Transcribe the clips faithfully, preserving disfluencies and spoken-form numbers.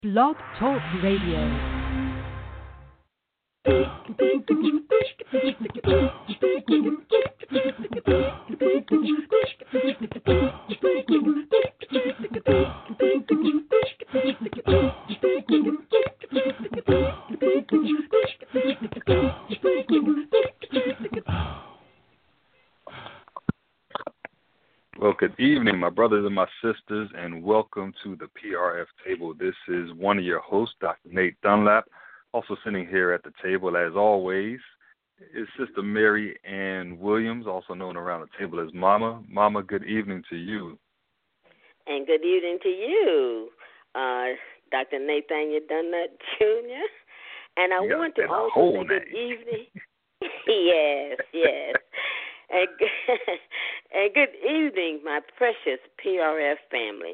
Blog Talk Radio. Well, good evening, my brothers and my sisters, and welcome to the P R F table. This is one of your hosts, Doctor Nate Dunlap. Also sitting here at the table, as always, is Sister Mary Ann Williams, also known around the table as Mama. Mama, good evening to you. And good evening to you, uh, Doctor Nathaniel Dunlap Junior And I You want to also whole say good name. evening. yes, yes. And, and good evening, my precious P R F family.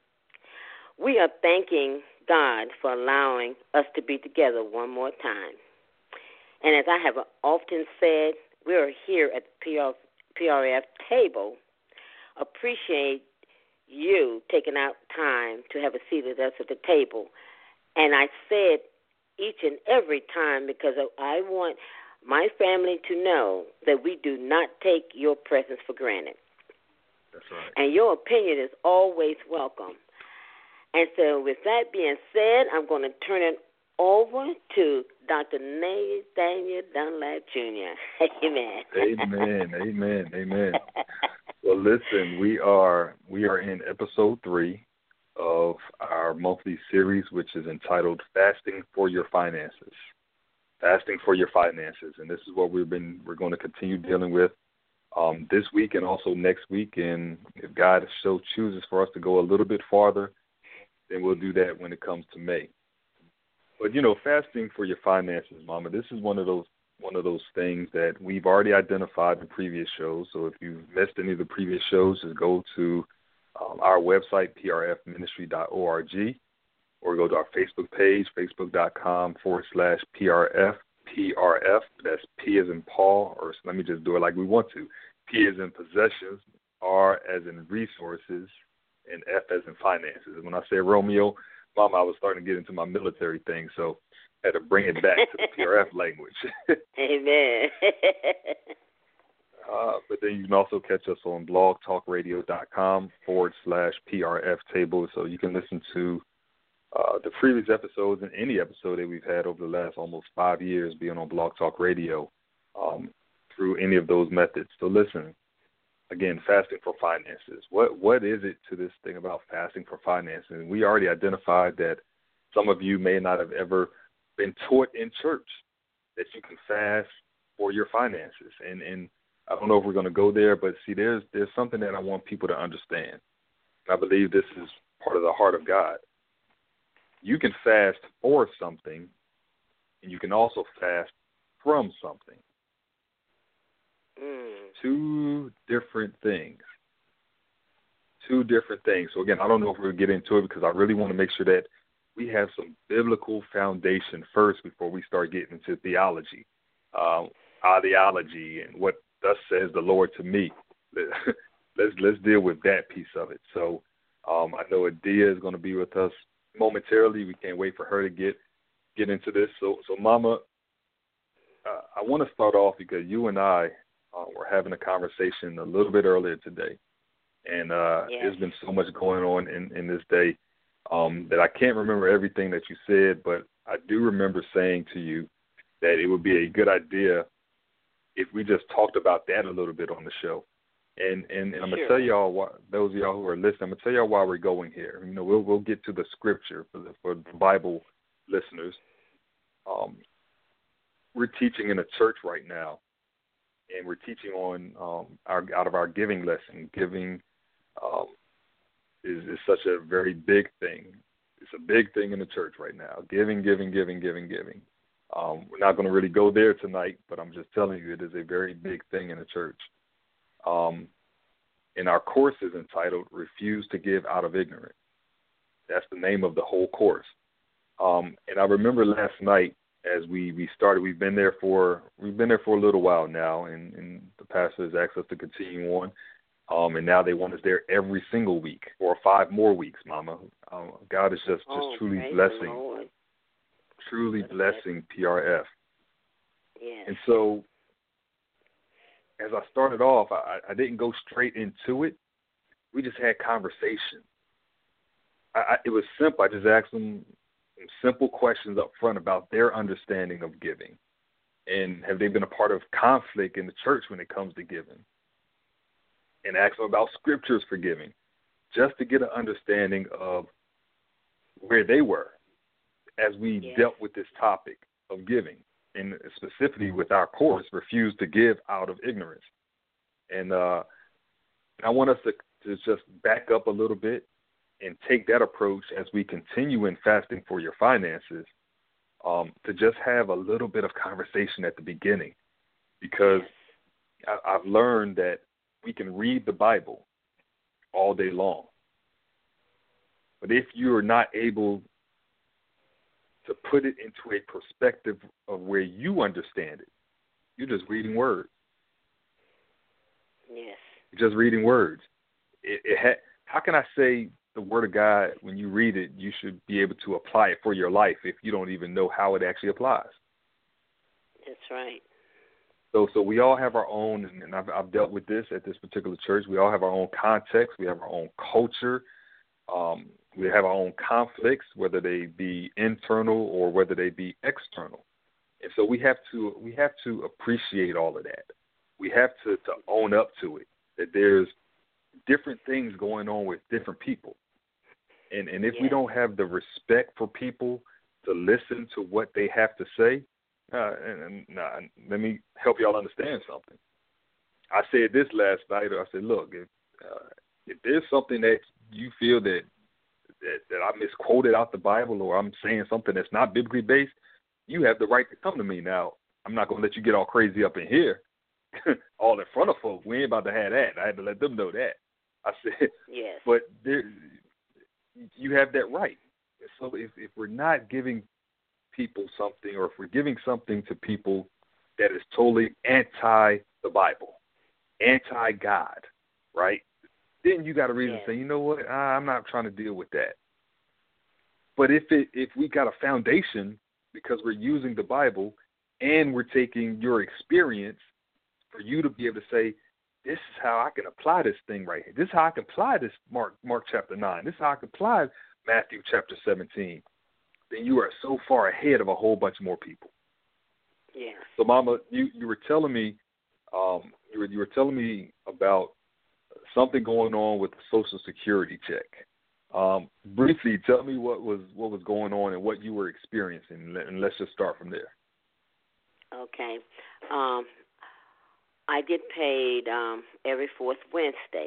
We are thanking God for allowing us to be together one more time. And as I have often said, we are here at the P R F table. Appreciate you taking out time to have a seat with us at the table. And I said each and every time because I want my family to know that we do not take your presence for granted. That's right. And your opinion is always welcome. And so with that being said, I'm going to turn it over to Doctor Nathaniel Dunlap Junior Amen. Amen. Amen. Amen. Well, listen, we are we are in episode three of our monthly series, which is entitled Fasting for Your Finances. Fasting for your finances, and this is what we've been. We're going to continue dealing with um, this week and also next week. And if God so chooses for us to go a little bit farther, then we'll do that when it comes to May. But you know, fasting for your finances, Mama. This is one of those one of those things that we've already identified in previous shows. So if you've missed any of the previous shows, just go to um, our website, p r f ministry dot org. Or go to our Facebook page, facebook.com forward slash PRF, P R F. That's P as in Paul, or let me just do it like we want to. P as in possessions, R as in resources, and F as in finances. When I say Romeo, Mama, I was starting to get into my military thing, so I had to bring it back to the P R F language. Amen. uh, but then you can also catch us on blogtalkradio.com forward slash PRF table, so you can listen to Uh, the previous episodes and any episode that we've had over the last almost five years being on Blog Talk Radio um, through any of those methods. So listen, again, fasting for finances. What What is it to this thing about fasting for finances? And we already identified that some of you may not have ever been taught in church that you can fast for your finances. And, and I don't know if we're going to go there, but see, there's, there's something that I want people to understand. I believe this is part of the heart of God. You can fast for something, and you can also fast from something. Mm. Two different things. Two different things. So, again, I don't know if we'll get into it because I really want to make sure that we have some biblical foundation first before we start getting into theology, um, ideology, and what thus says the Lord to me. let's, let's deal with that piece of it. So um, I know Adia is going to be with us momentarily. We can't wait for her to get get into this. So, so Mama, uh, I want to start off because you and I uh, were having a conversation a little bit earlier today, and uh, yes. There's been so much going on in, in this day um, that I can't remember everything that you said, but I do remember saying to you that it would be a good idea if we just talked about that a little bit on the show. And and, and I'm sure. gonna tell y'all why, those of y'all who are listening, I'm gonna tell y'all why we're going here. You know, we'll we'll get to the scripture for the for the Bible listeners. Um, we're teaching in a church right now, and we're teaching on um, our out of our giving lesson. Giving um, is is such a very big thing. It's a big thing in the church right now. Giving, giving, giving, giving, giving. Um, we're not going to really go there tonight, but I'm just telling you it is a very big thing in the church. Um, and our course is entitled Refuse to Give Out of Ignorance. That's the name of the whole course. Um, and I remember last night as we, we started, we've been there for we've been there for a little while now, and, and the pastor has asked us to continue on. Um, and now they want us there every single week or five more weeks, Mama. Um, God is just, just oh, truly blessing, truly That's blessing P R F. Yes. And so as I started off, I, I didn't go straight into it. We just had conversation. I, I, it was simple. I just asked them simple questions up front about their understanding of giving. And have they been a part of conflict in the church when it comes to giving? And ask them about scriptures for giving, just to get an understanding of where they were as we yes. dealt with this topic of giving, and specifically with our course, Refuse to Give Out of Ignorance. And uh, I want us to, to just back up a little bit and take that approach as we continue in Fasting for Your Finances, um, to just have a little bit of conversation at the beginning, because I, I've learned that we can read the Bible all day long, but if you are not able to put it into a perspective of where you understand it, you're just reading words. Yes. You're just reading words. It, it ha- how can I say the Word of God, when you read it, you should be able to apply it for your life if you don't even know how it actually applies? That's right. So, so we all have our own, and I've, I've dealt with this at this particular church. We all have our own context. We have our own culture. Um, we have our own conflicts, whether they be internal or whether they be external. And so we have to we have to appreciate all of that. We have to, to own up to it, that there's different things going on with different people. And and if yes. we don't have the respect for people to listen to what they have to say, Uh, and, and nah, let me help y'all understand something. I said this last night. I said, look, if, uh, if there's something that you feel that, that that I misquoted out the Bible, or I'm saying something that's not biblically based, you have the right to come to me. Now, I'm not going to let you get all crazy up in here, all in front of folks. We ain't about to have that. I had to let them know that. I said, yes. but there, you have that right. So if, if we're not giving people something, or if we're giving something to people that is totally anti the Bible, anti God, right? Then you got a reason yes. to say, you know what, I'm not trying to deal with that. But if it if we got a foundation, because we're using the Bible and we're taking your experience for you to be able to say, this is how I can apply this thing right here. This is how I can apply this Mark Mark chapter nine. This is how I can apply Matthew chapter seventeen. Then you are so far ahead of a whole bunch more people. Yeah. So, Mama, you, you were telling me, um, you were you were telling me about something going on with the Social Security check. Um, briefly, tell me what was what was going on and what you were experiencing, and let's just start from there. Okay. Um, I get paid um, every fourth Wednesday.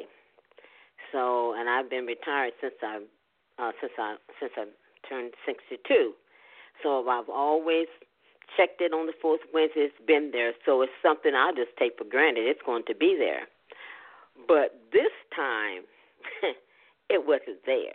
So, and I've been retired since I uh, since I since I turned sixty-two. So I've always checked it on the fourth Wednesday. It's been there. So it's something I just take for granted. It's going to be there. But this time, it wasn't there.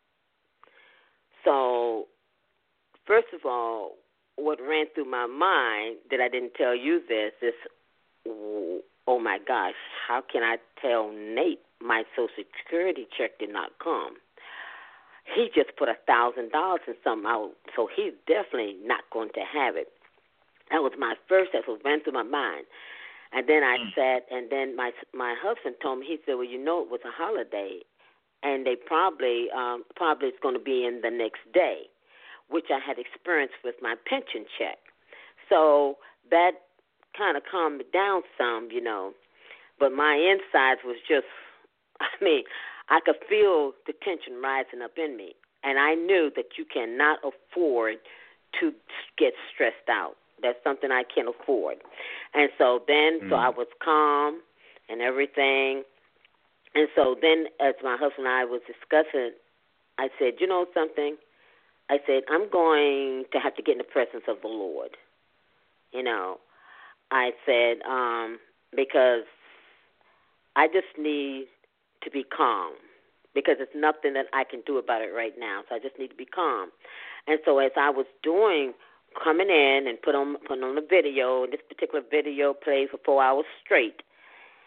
So, first of all, what ran through my mind that I didn't tell you this is, oh my gosh, how can I tell Nate my Social Security check did not come? He just put a thousand dollars in something out, so he's definitely not going to have it. That was my first. That's what ran through my mind. And then I sat, and then my my husband told me, he said, well, you know, it was a holiday, and they probably um, probably it's going to be in the next day, which I had experienced with my pension check. So that kind of calmed me down some, you know. But my insides was just, I mean, I could feel the tension rising up in me. And I knew that you cannot afford to get stressed out. That's something I can't afford. And so then, mm. so I was calm and everything. And so then as my husband and I was discussing, I said, you know something? I said, I'm going to have to get in the presence of the Lord. You know, I said, um, because I just need to be calm, because it's nothing that I can do about it right now. So I just need to be calm. And so as I was doing, coming in and put on put on a video, and this particular video played for four hours straight.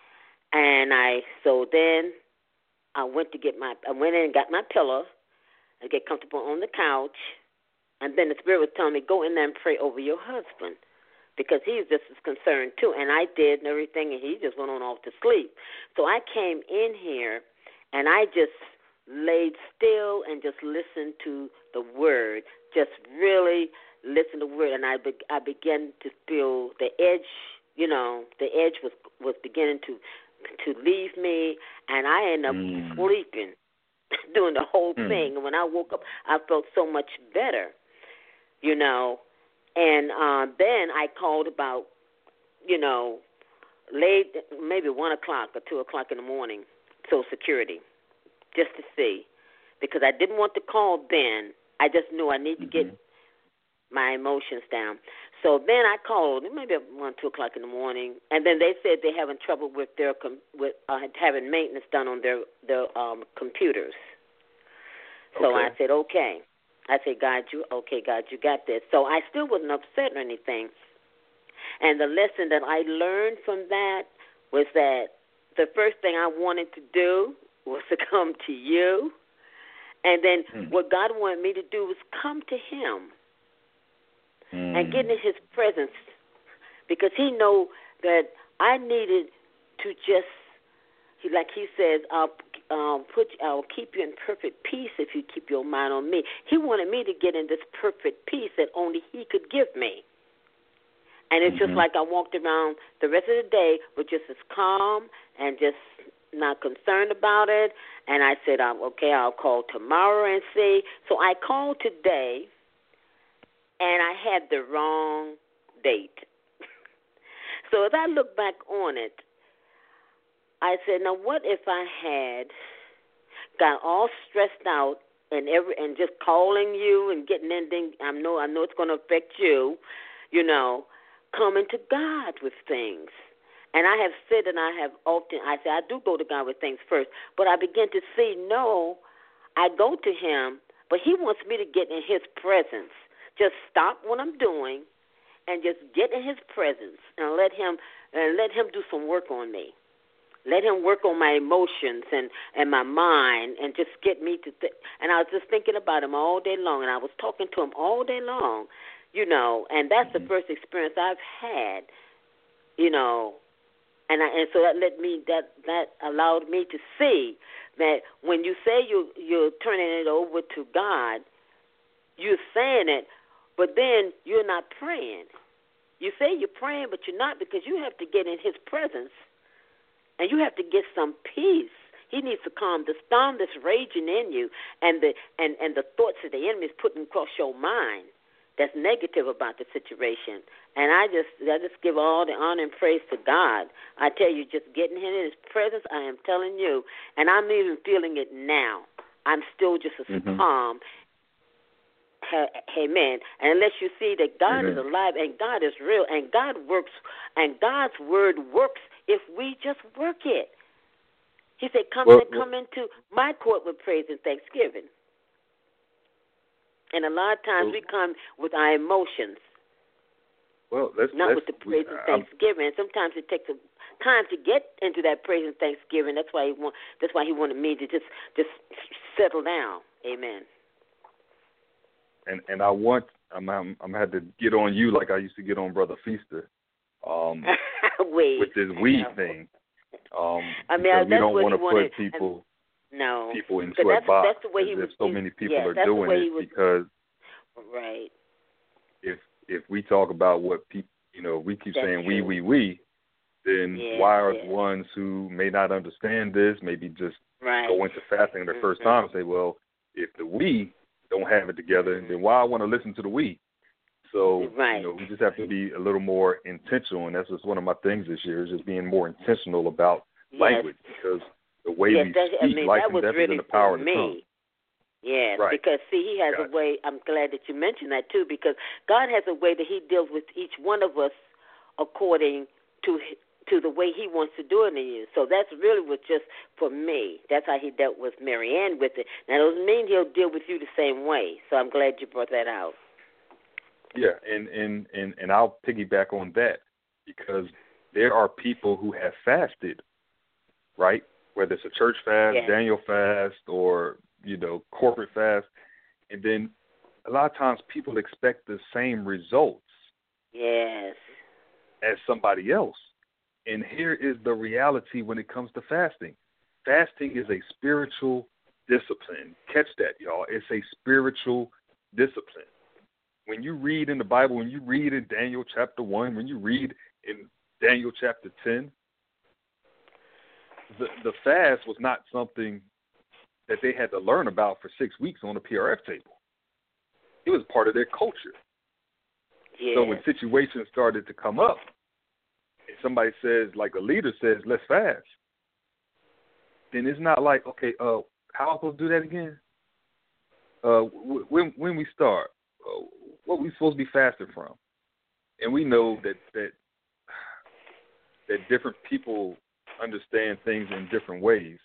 And I so then I went to get my I went in and got my pillow and get comfortable on the couch, and then the Spirit was telling me, go in there and pray over your husband, because he's just as concerned too. And I did and everything, and he just went on off to sleep. So I came in here and I just laid still and just listened to the word, just really listened to the word, and I be, I began to feel the edge, you know, the edge was was beginning to to leave me, and I ended up mm. sleeping doing the whole mm. thing. And when I woke up, I felt so much better, you know. And uh, then I called about, you know, late, maybe one o'clock or two o'clock in the morning, Social Security, just to see, because I didn't want to call then. I just knew I need to get mm-hmm. my emotions down. So then I called, maybe one, two o'clock in the morning, and then they said they're having trouble with their com- with uh, having maintenance done on their their um, computers. So okay. I said, okay. I said, God, you okay? God, you got this. So I still wasn't upset or anything. And the lesson that I learned from that was that the first thing I wanted to do was to come to you. And then mm. what God wanted me to do was come to him mm. and get in his presence, because he knew that I needed to just, like he says, I'll, um, put, I'll keep you in perfect peace if you keep your mind on me. He wanted me to get in this perfect peace that only he could give me. And it's mm-hmm. just like I walked around the rest of the day with just as calm and just not concerned about it. And I said, um, okay, I'll call tomorrow and see. So I called today, and I had the wrong date. So as I look back on it, I said, now what if I had got all stressed out and every and just calling you and getting anything? I know, I know it's going to affect you, you know, coming to God with things. And I have said, and I have often, I say, I do go to God with things first, but I begin to see, no, I go to him, but he wants me to get in his presence. Just stop what I'm doing and just get in his presence and let him and let him do some work on me. Let him work on my emotions and, and my mind and just get me to th- and I was just thinking about him all day long, and I was talking to him all day long, you know, and that's the first experience I've had, you know, and I, and so that let me that that allowed me to see that when you say you you're turning it over to God, you're saying it, but then you're not praying. You say you're praying, but you're not, because you have to get in his presence. And you have to get some peace. He needs to calm the storm that's raging in you, and the and, and the thoughts that the enemy is putting across your mind that's negative about the situation. And I just I just give all the honor and praise to God. I tell you, just getting in his presence, I am telling you, and I'm even feeling it now. I'm still just as mm-hmm. calm. Amen. And unless you see that God Amen. Is alive and God is real and God works and God's word works if we just work it. He said, come well, in and come well, into my court with praise and thanksgiving. And a lot of times well, we come with our emotions. Well, let's, not let's, with the praise we, and thanksgiving. And sometimes it takes a time to get into that praise and thanksgiving. That's why he want. That's why he wanted me to just just settle down. Amen. And and I want I'm I'm, I'm had to get on you like I used to get on Brother Feaster, um, with this we thing. Um, I mean, we don't want to wanted, put people no people into a that's, box. That's the way he was. So many people yes, are doing it was, because right. If if we talk about what people, you know, we keep that's saying true. we we we, then yes, why are yes. the ones who may not understand this, maybe just right. go into fasting their mm-hmm. first time and say, well, if the we don't have it together, then why I want to listen to the we? So, right. you know, we just have to be a little more intentional, and that's just one of my things this year is just being more intentional about yes. language, because the way yes, we that, speak, I mean, life that and was death really is in the power for of the tongue. me. Yes, right. because, see, he has gotcha. a way, I'm glad that you mentioned that, too, because God has a way that he deals with each one of us according to to the way he wants to do it in you. So that's really what just for me. That's how he dealt with Mary Ann with it. Now, it doesn't mean he'll deal with you the same way. So I'm glad you brought that out. Yeah, and, and, and, and I'll piggyback on that, because there are people who have fasted right? Whether it's a church fast, yes. Daniel fast, or, you know, corporate fast. And then a lot of times people expect the same results yes. as somebody else. And here is the reality when it comes to fasting. Fasting is a spiritual discipline. Catch that, y'all. It's a spiritual discipline. When you read in the Bible, when you read in Daniel chapter one, when you read in Daniel chapter ten, the, the fast was not something that they had to learn about for six weeks on a P R F table. It was part of their culture. Yes. So when situations started to come up, and somebody says, like a leader says, let's fast, then it's not like, okay, uh, how am I supposed to do that again? Uh, when when we start, uh, what we supposed to be fasting from? And we know that that that different people understand things in different ways.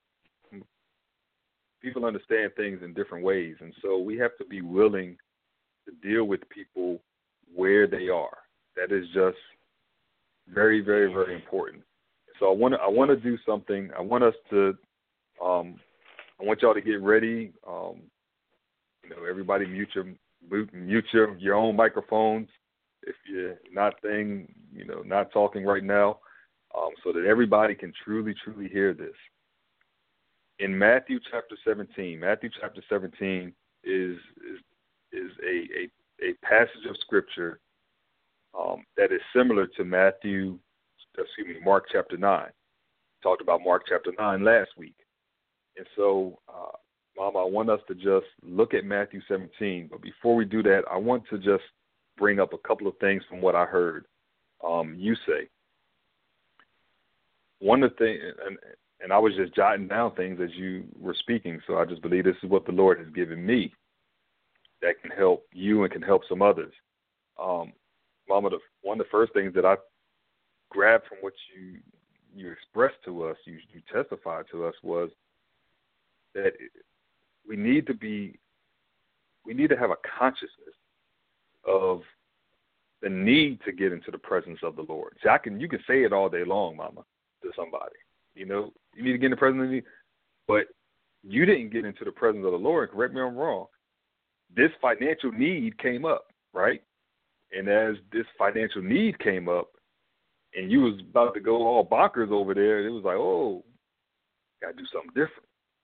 People understand things in different ways, and so we have to be willing to deal with people where they are. That is just very, very, very important. So I want to I want to do something. I want us to. Um, I want y'all to get ready. Um, you know, everybody mute your mute your your own microphones if you're not thing, you know, not talking right now, um, so that everybody can truly, truly hear this. In Matthew chapter seventeen, Matthew chapter seventeen is is is a a, a passage of scripture um, that is similar to Matthew, excuse me, Mark chapter nine. Talked about Mark chapter nine last week, and so, uh, Mama, I want us to just look at Matthew seventeen. But before we do that, I want to just bring up a couple of things from what I heard um, you say. One of the things, and, and I was just jotting down things as you were speaking, so I just believe this is what the Lord has given me that can help you and can help some others. Um, Mama, the, one of the first things that I grabbed from what you you expressed to us, you, you testified to us, was that we need to be, we need to have a consciousness of the need to get into the presence of the Lord. See, I can, you can say it all day long, Mama, to somebody. You know, you need to get in the presence of the Lord, but you didn't get into the presence of the Lord. Correct me if I'm wrong. This financial need came up, right? And as this financial need came up, and you was about to go all bonkers over there, it was like, oh, got to do something different.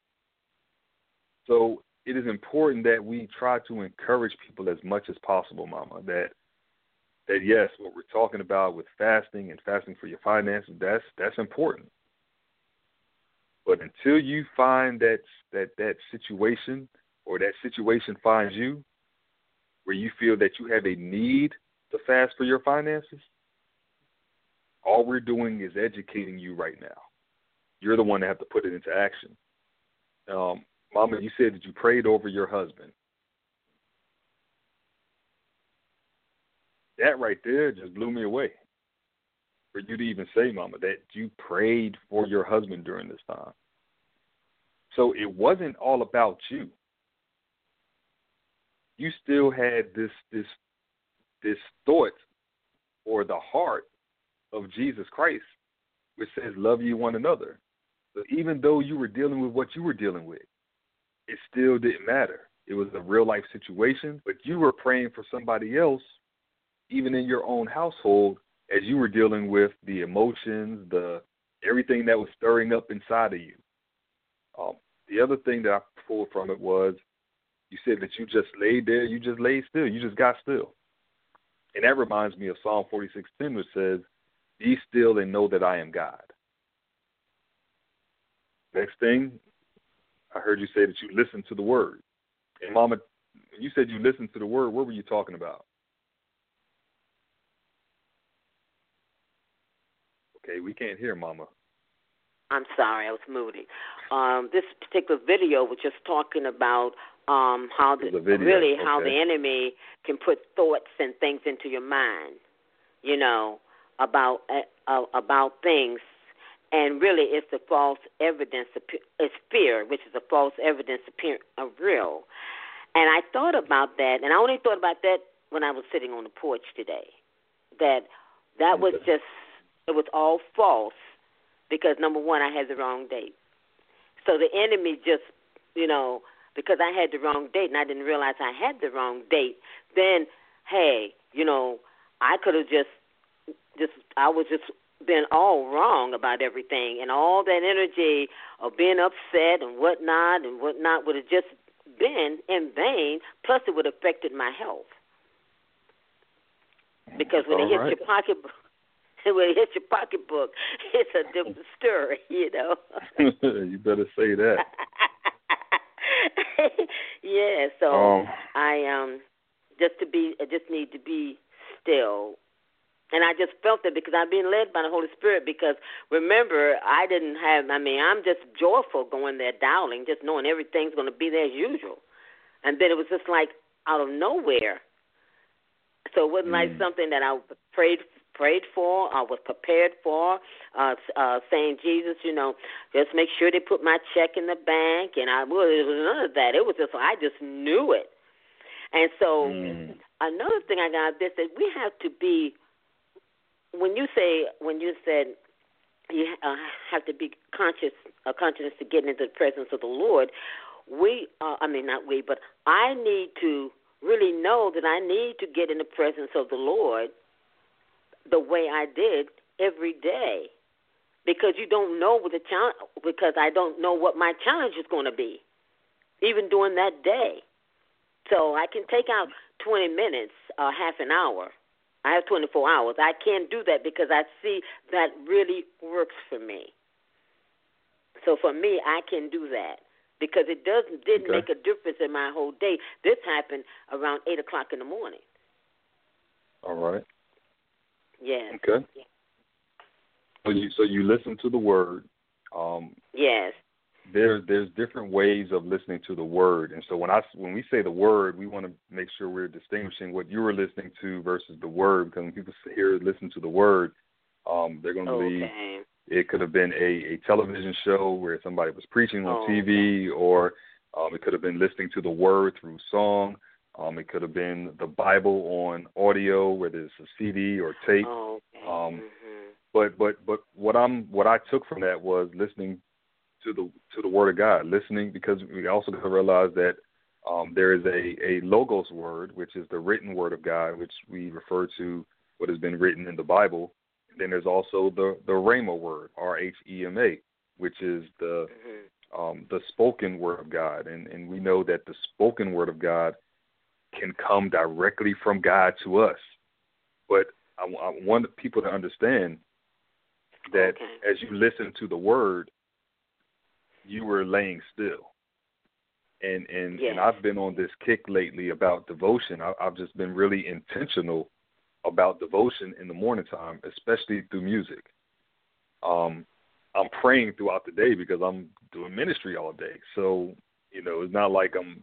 So it is important that we try to encourage people as much as possible, Mama, that that yes, what we're talking about with fasting and fasting for your finances, that's that's important. But until you find that that that situation, or that situation finds you where you feel that you have a need to fast for your finances, all we're doing is educating you right now. You're the one that have to put it into action. Um, Mama, you said that you prayed over your husband. That right there just blew me away. For you to even say, Mama, that you prayed for your husband during this time. So it wasn't all about you. You still had this this this thought or the heart of Jesus Christ, which says, love you one another. So even though you were dealing with what you were dealing with, it still didn't matter. It was a real life situation, but you were praying for somebody else, even in your own household, as you were dealing with the emotions, the everything that was stirring up inside of you. Um, the other thing that I pulled from it was, you said that you just laid there, you just laid still, you just got still. And that reminds me of Psalm forty-six ten, which says, be still and know that I am God. Next thing, I heard you say that you listened to the word. And Mama, you said you listened to the word. What were you talking about? Okay, we can't hear Mama. I'm sorry, I was moody. Um, this particular video was just talking about um, how the, really okay. how the enemy can put thoughts and things into your mind, you know, about uh, about things. And really, it's the false evidence. It's fear, which is a false evidence appearing of real. And I thought about that, and I only thought about that when I was sitting on the porch today. That that was just, it was all false, because, number one, I had the wrong date. So the enemy just, you know, because I had the wrong date and I didn't realize I had the wrong date, then, hey, you know, I could have just, just, I was just been all wrong about everything, and all that energy of being upset and whatnot and whatnot would have just been in vain, plus it would have affected my health. Because when all it hits right. your pocketbook, when it hits your pocketbook, it's a different story, you know. You better say that. Yeah, so um, I um just to be I just need to be still. And I just felt that because I'm being led by the Holy Spirit, because remember, I didn't have, I mean, I'm just joyful going there dialing, just knowing everything's going to be there as usual. And then it was just like out of nowhere. So it wasn't mm. like something that I prayed prayed for, I was prepared for, uh, uh, saying, Jesus, you know, just make sure they put my check in the bank. And I, well, it was none of that. It was just, I just knew it. And so mm. another thing I got this, that we have to be, when you say, when you said you uh, have to be conscious, uh, conscious to getting into the presence of the Lord, we, uh, I mean, not we, but I need to really know that I need to get in the presence of the Lord the way I did every day, because you don't know what the challenge, because I don't know what my challenge is going to be, even during that day. So I can take out twenty minutes, uh, half an hour. I have twenty-four hours. I can't do that because I see that really works for me. So for me, I can do that because it doesn't didn't okay. make a difference in my whole day. This happened around eight o'clock in the morning. All right. Yes. Okay. So you so you listen to the word. Um, yes. There's there's different ways of listening to the word, and so when I when we say the word, we want to make sure we're distinguishing what you were listening to versus the word. Because when people hear listen to the word, um, they're going to okay. believe it could have been a, a television show where somebody was preaching on oh, T V, okay. or um, it could have been listening to the word through song. Um, it could have been the Bible on audio, whether it's a C D or tape. Oh, okay. um, mm-hmm. But but but what I'm what I took from that was listening to the to the Word of God, listening, because we also got to realize that um, there is a, a logos word, which is the written Word of God, which we refer to what has been written in the Bible. And then there's also the the Rhema word, R H E M A, which is the mm-hmm. um, the spoken Word of God, and and we know that the spoken Word of God can come directly from God to us. But I, I want people to understand that okay. as you listen to the word, you were laying still. And and, yes. and I've been on this kick lately about devotion. I, I've just been really intentional about devotion in the morning time, especially through music. Um, I'm praying throughout the day because I'm doing ministry all day. So, you know, it's not like I'm,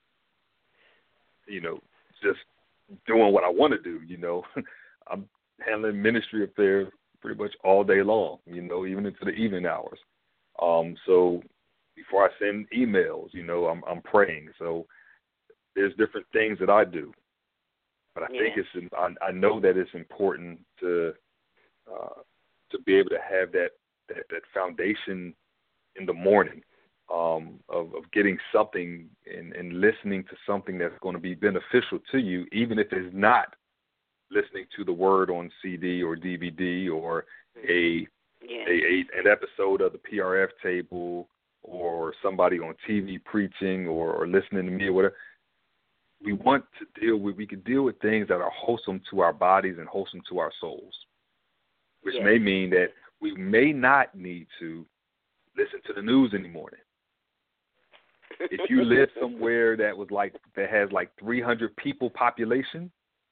you know, just doing what I want to do, you know. I'm handling ministry affairs pretty much all day long, you know, even into the evening hours. Um, so before I send emails, you know, I'm I'm praying. So there's different things that I do. But I yeah. think it's I, I know that it's important to uh, to be able to have that, that, that foundation in the morning um, of, of getting something and, and listening to something that's going to be beneficial to you, even if it's not listening to the word on C D or D V D or a, yeah. a, a an episode of the P R F table or somebody on T V preaching or, or listening to me or whatever. We want to deal with, we can deal with things that are wholesome to our bodies and wholesome to our souls, which yes. may mean that we may not need to listen to the news in the morning. If you live somewhere that was like that has like three hundred people population,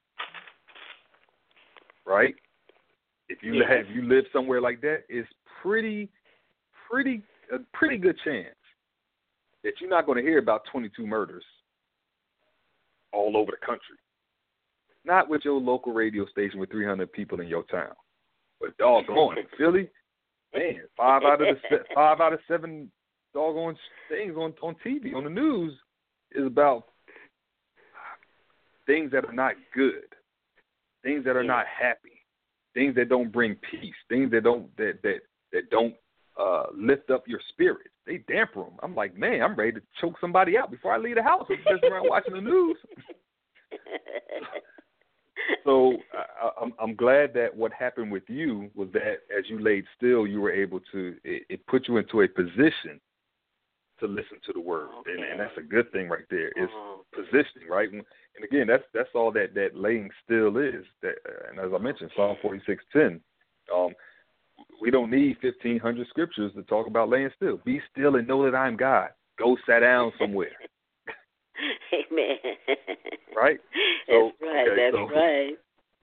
right? If you yes. have you live somewhere like that, it's pretty, pretty, a pretty good chance that you're not going to hear about twenty-two murders all over the country. Not with your local radio station with three hundred people in your town, but doggone in Philly, man, five out of the five out of seven doggone things on on T V on the news is about things that are not good, things that are yeah. not happy, things that don't bring peace, things that don't that that that don't uh, lift up your spirits. They damper them. I'm like, man, I'm ready to choke somebody out before I leave the house. I'm just around watching the news. So I, I'm, I'm glad that what happened with you was that as you laid still, you were able to, it, it put you into a position to listen to the word. Okay. And, and that's a good thing right there. It's uh-huh. positioning, right? And, and again, that's that's all that, that laying still is. That, and as I mentioned, Psalm forty-six ten, um, we don't need fifteen hundred scriptures to talk about laying still. Be still and know that I'm God. Go sit down somewhere. Amen. Right? So, that's right. Okay, that's so, right.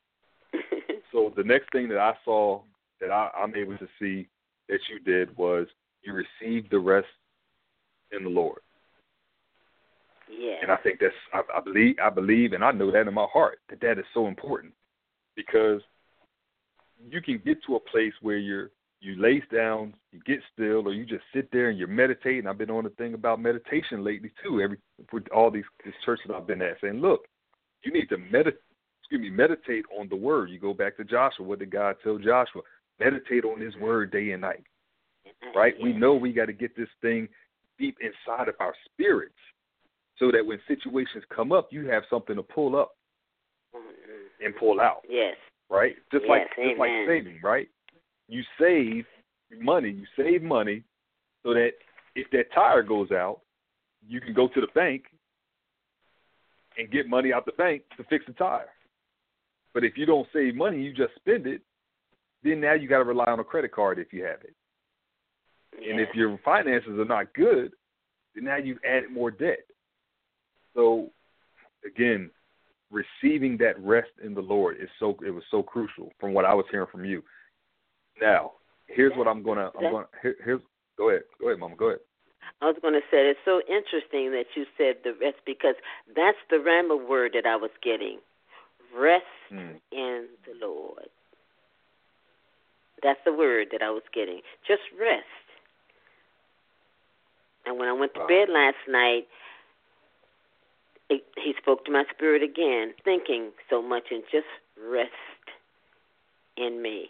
So the next thing that I saw that I, I'm able to see that you did was you received the rest in the Lord. Yeah. And I think that's I, I believe I believe and I know that in my heart that that is so important, because you can get to a place where you're you lay down, you get still, or you just sit there and you're meditating. I've been on the thing about meditation lately too. Every with all these, these churches I've been at, saying, look, you need to meditate. Excuse me, meditate on the word. You go back to Joshua. What did God tell Joshua? Meditate on His word day and night. Right? We know we got to get this thing deep inside of our spirits, so that when situations come up, you have something to pull up and pull out. Yes. Right? Just yes, like amen. just like saving. Right? You save money. You save money so that if that tire goes out, you can go to the bank and get money out the bank to fix the tire. But if you don't save money, you just spend it, then now you got to rely on a credit card if you have it. Yeah. And if your finances are not good, then now you've added more debt. So, again, receiving that rest in the Lord is so it was so crucial from what I was hearing from you. Now, here's what I'm gonna I'm gonna here, here's go ahead go ahead, Mama, go ahead. I was going to say it's so interesting that you said the rest, because that's the Rhema word that I was getting. Rest mm. in the Lord. That's the word that I was getting. Just rest. And when I went to wow. bed last night, it, he spoke to my spirit again, thinking so much, and just rest in me.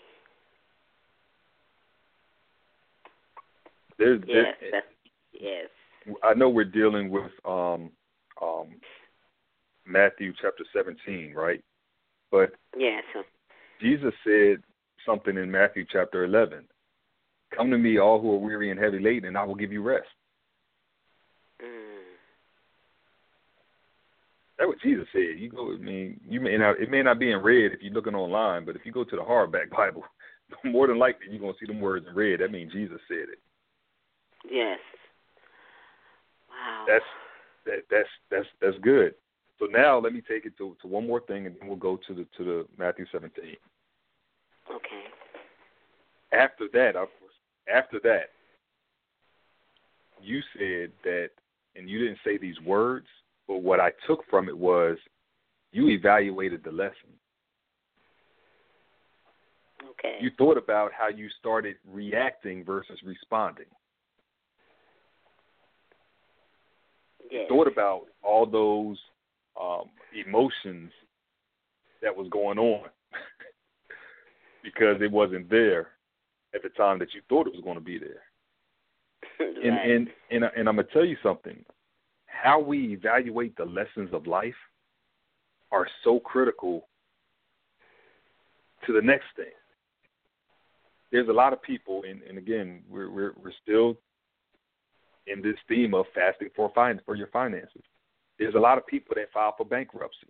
There's, yes, there's, that's, yes. I know we're dealing with um, um, Matthew chapter seventeen, right? But yes. Jesus said something in Matthew chapter eleven. Come to me, all who are weary and heavy laden, and I will give you rest. Mm. That's what Jesus said. You go. I mean, you may not. It may not be in red if you're looking online, but if you go to the hardback Bible, more than likely you're gonna see them words in red. That means Jesus said it. Yes. Wow. That's that. That's that's that's good. So now let me take it to, to one more thing, and then we'll go to the to the Matthew seventeen. Okay. After that, after that, you said that, and you didn't say these words, but what I took from it was you evaluated the lesson. Okay. You thought about how you started reacting versus responding. Yes. You thought about all those um, emotions that was going on because it wasn't there at the time that you thought it was going to be there. Right. And, and, and, and I'm going to tell you something. How we evaluate the lessons of life are so critical to the next thing. There's a lot of people, and, and again, we're, we're we're still in this theme of fasting for fin- for your finances. There's a lot of people that file for bankruptcy.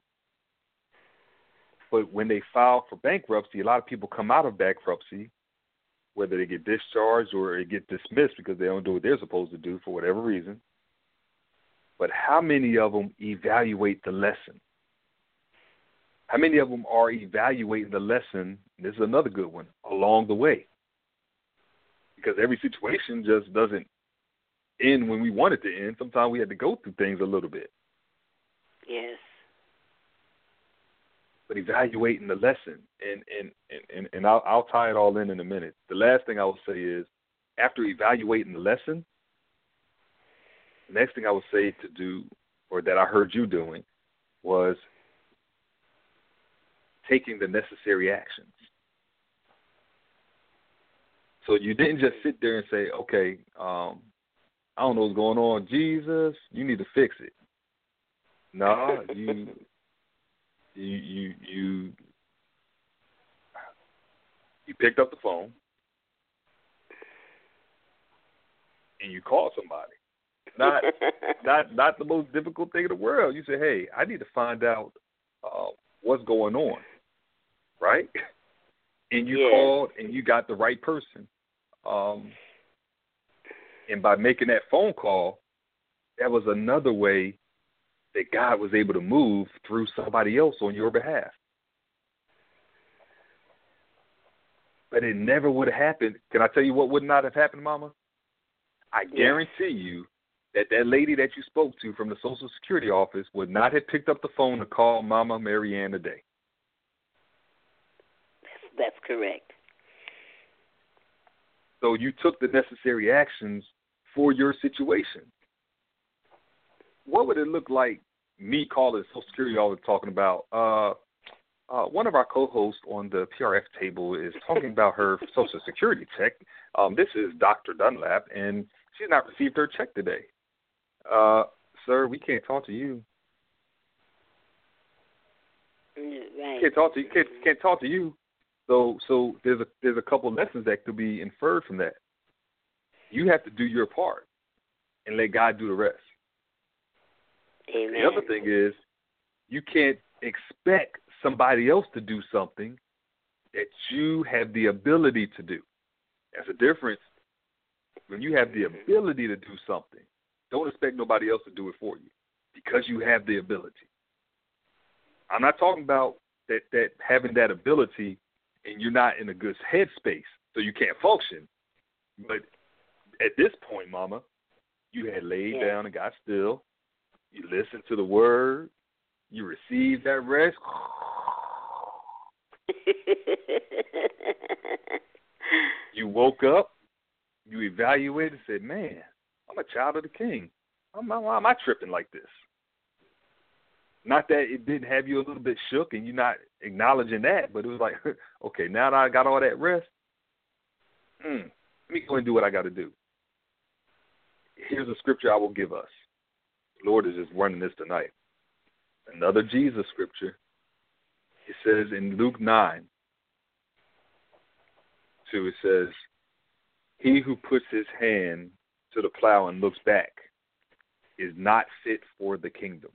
But when they file for bankruptcy, a lot of people come out of bankruptcy, whether they get discharged or they get dismissed because they don't do what they're supposed to do for whatever reason. But how many of them evaluate the lesson? How many of them are evaluating the lesson, this is another good one, along the way? Because every situation just doesn't end when we want it to end. Sometimes we have to go through things a little bit. Yes. But evaluating the lesson, and, and, and, and I'll, I'll tie it all in in a minute. The last thing I will say is, after evaluating the lesson, the next thing I would say to do, or that I heard you doing, was taking the necessary actions. So you didn't just sit there and say, okay, um, I don't know what's going on. Jesus, you need to fix it. No, you, you, you, you, you picked up the phone and you called somebody. Not, not, not the most difficult thing in the world. You say, hey, I need to find out uh, what's going on, right? And you yeah. called and you got the right person. Um, and by making that phone call, that was another way that God was able to move through somebody else on your behalf. But it never would have happened. Can I tell you what would not have happened, Mama? I guarantee you that that lady that you spoke to from the Social Security office would not have picked up the phone to call Mama Marianne today. That's correct. So you took the necessary actions for your situation. What would it look like me calling Social Security office talking about, uh, uh, one of our co-hosts on the P R F table is talking about her Social Security check. Um, this is Doctor Dunlap, and she's not received her check today. Uh, sir, we can't talk to you. Right. Can't talk to you. Can't, can't talk to you. So, so there's a there's a couple lessons that could be inferred from that. You have to do your part and let God do the rest. Amen. The other thing is, you can't expect somebody else to do something that you have the ability to do. There's a difference. When you have the ability to do something, don't expect nobody else to do it for you because you have the ability. I'm not talking about that, that having that ability and you're not in a good headspace, so you can't function. But at this point, Mama, you had laid yeah. down and got still. You listened to the word. You received that rest. You woke up. You evaluated and said, man, I'm a child of the King. I'm, why am I tripping like this? Not that it didn't have you a little bit shook and you're not acknowledging that, but it was like, okay, now that I got all that rest, hmm, let me go and do what I got to do. Here's a scripture I will give us. The Lord is just running this tonight. Another Jesus scripture. It says in Luke nine, two, it says, he who puts his hand to the plow and looks back is not fit for the kingdom.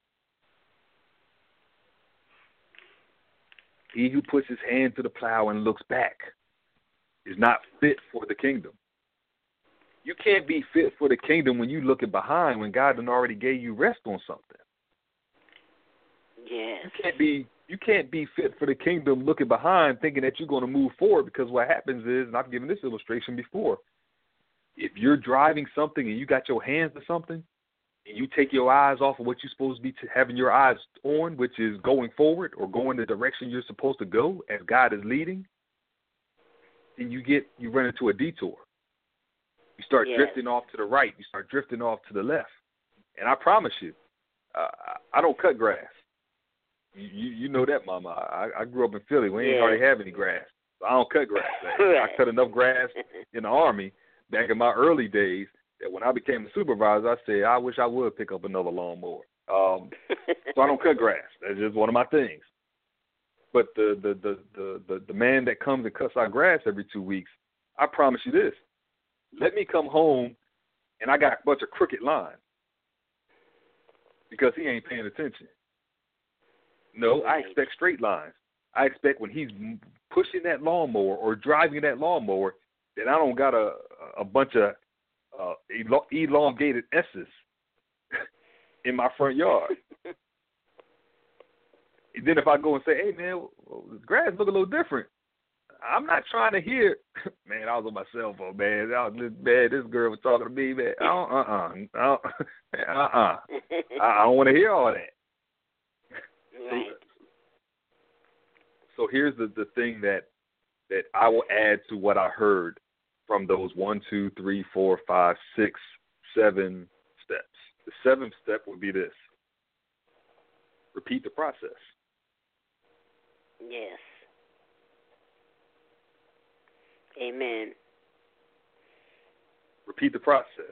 He who puts his hand to the plow and looks back is not fit for the kingdom. You can't be fit for the kingdom when you're looking behind when God done already gave you rest on something. Yes. You can't be you can't be fit for the kingdom looking behind thinking that you're going to move forward, because what happens is, and I've given this illustration before, if you're driving something and you got your hands to something and you take your eyes off of what you're supposed to be having your eyes on, which is going forward or going the direction you're supposed to go as God is leading, then you get you run into a detour. You start yes. drifting off to the right. You start drifting off to the left. And I promise you, uh, I don't cut grass. You, you you know that, Mama. I, I grew up in Philly. We ain't yeah. hardly have any grass. So I don't cut grass. Right. I cut enough grass in the Army back in my early days that when I became a supervisor, I said, I wish I would pick up another lawnmower. Um, so I don't cut grass. That's just one of my things. But the the, the, the, the the man that comes and cuts our grass every two weeks, I promise you this. Let me come home and I got a bunch of crooked lines because he ain't paying attention. No, I expect straight lines. I expect when he's pushing that lawnmower or driving that lawnmower that I don't got a a bunch of uh, elongated S's in my front yard. And then if I go and say, hey, man, well, the grass look a little different, I'm not trying to hear, man, I was on my cell phone, man. I was, man, this girl was talking to me, man. I don't, uh-uh. I don't, uh-uh. I don't want to hear all that. Right. So, so here's the, the thing that, that I will add to what I heard from those one, two, three, four, five, six, seven steps. The seventh step would be this. Repeat the process. Yes. Amen. Repeat the process.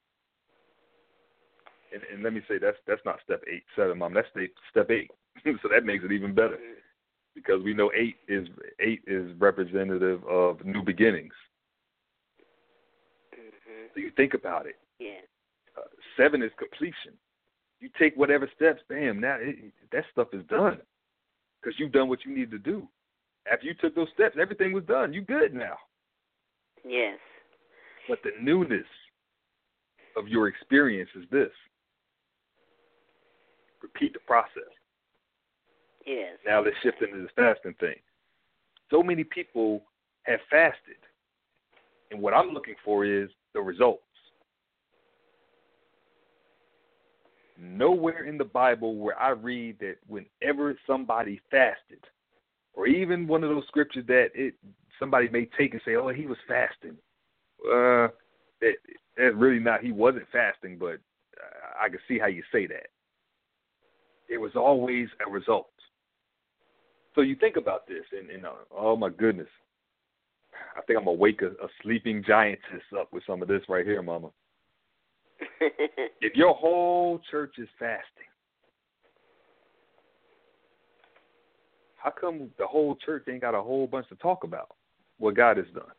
And, and let me say, that's that's not step eight, seven, Mom. That's step, step eight. So that makes it even better. Mm-hmm. Because we know eight is eight is representative of new beginnings. Mm-hmm. So you think about it. Yeah. Uh, seven is completion. You take whatever steps, bam, now it, that stuff is done because you've done what you need to do. After you took those steps, everything was done. You good now. Yes. But the newness of your experience is this. Repeat the process. Yes. Now let's shift into this fasting thing. So many people have fasted, and what I'm looking for is the results. Nowhere in the Bible where I read that whenever somebody fasted, or even one of those scriptures that it somebody may take and say, oh, he was fasting. Uh, that, that's really not, he wasn't fasting, but I can see how you say that. There was always a result. So you think about this, and, and uh, oh, my goodness. I think I'm going to wake a, a sleeping giantess up with some of this right here, Mama. If your whole church is fasting, how come the whole church ain't got a whole bunch to talk about what God has done?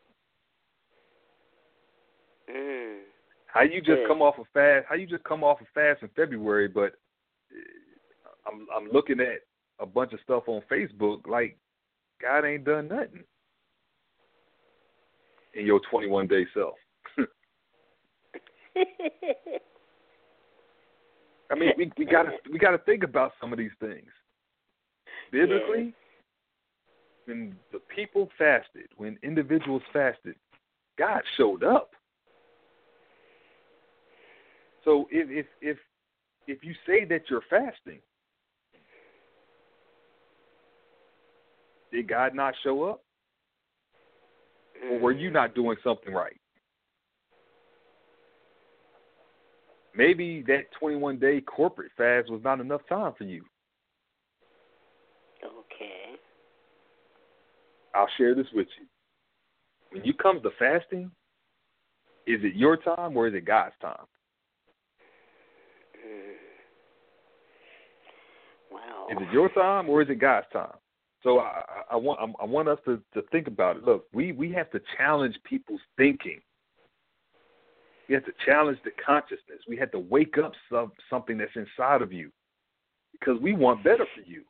Mm. How you just come off a fast? How you just come off a fast in February? But I'm I'm looking at a bunch of stuff on Facebook like God ain't done nothing in your twenty-one day self. I mean, we, we gotta we gotta think about some of these things. Biblically, yes. When the people fasted, when individuals fasted, God showed up. So if if if if you say that you're fasting, did God not show up? Or were you not doing something right? Maybe that twenty-one day corporate fast was not enough time for you. Okay. I'll share this with you. When you come to fasting, is it your time or is it God's time? Wow. Is it your time or is it God's time? So I, I want I want us to, to think about it. Look, we, we have to challenge people's thinking. We have to challenge the consciousness. We have to wake up some, something that's inside of you because we want better for you.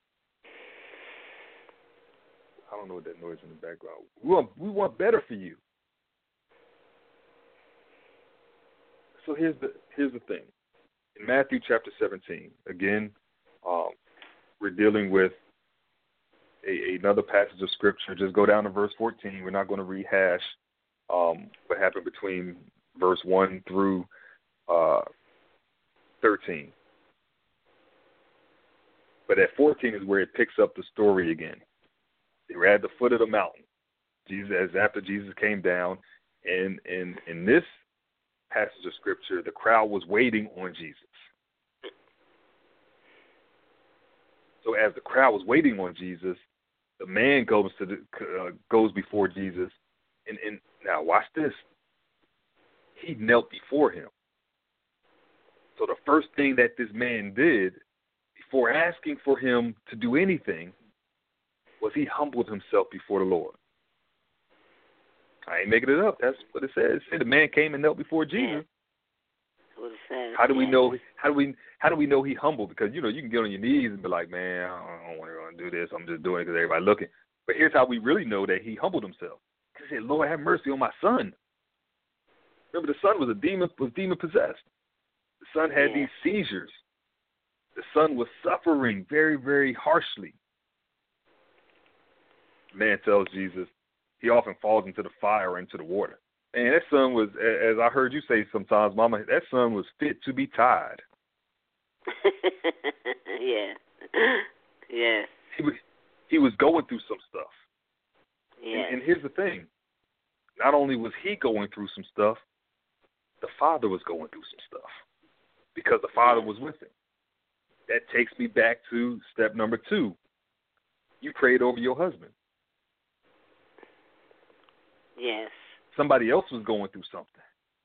I don't know what that noise in the background. We want, we want better for you. So here's the here's the thing. In Matthew chapter seventeen, again, um, we're dealing with a, another passage of Scripture. Just go down to verse fourteen. We're not going to rehash um, what happened between verse one through uh, thirteen. But at fourteen is where it picks up the story again. They were at the foot of the mountain. Jesus, as after Jesus came down, and in in this passage of Scripture, the crowd was waiting on Jesus. So as the crowd was waiting on Jesus, the man goes to the uh, goes before Jesus, and, and now watch this. He knelt before him. So the first thing that this man did, before asking for him to do anything, was he humbled himself before the Lord. I ain't making it up. That's what it says. It said the man came and knelt before Jesus. That's what it says. How do we yeah. know? How do we? How do we know he humbled? Because you know you can get on your knees and be like, "Man, I don't want to do this. I'm just doing it because everybody's looking." But here's how we really know that he humbled himself. He said, "Lord, have mercy on my son." Remember, the son was a demon, was demon possessed. The son had yeah. these seizures. The son was suffering very, very harshly. The man tells Jesus he often falls into the fire or into the water. And that son was, as I heard you say sometimes, Mama, that son was fit to be tied. yeah. Yes. He was, he was going through some stuff. Yes. And, and here's the thing. Not only was he going through some stuff, the Father was going through some stuff because the Father was with him. That takes me back to step number two. You prayed over your husband. Yes. Somebody else was going through something.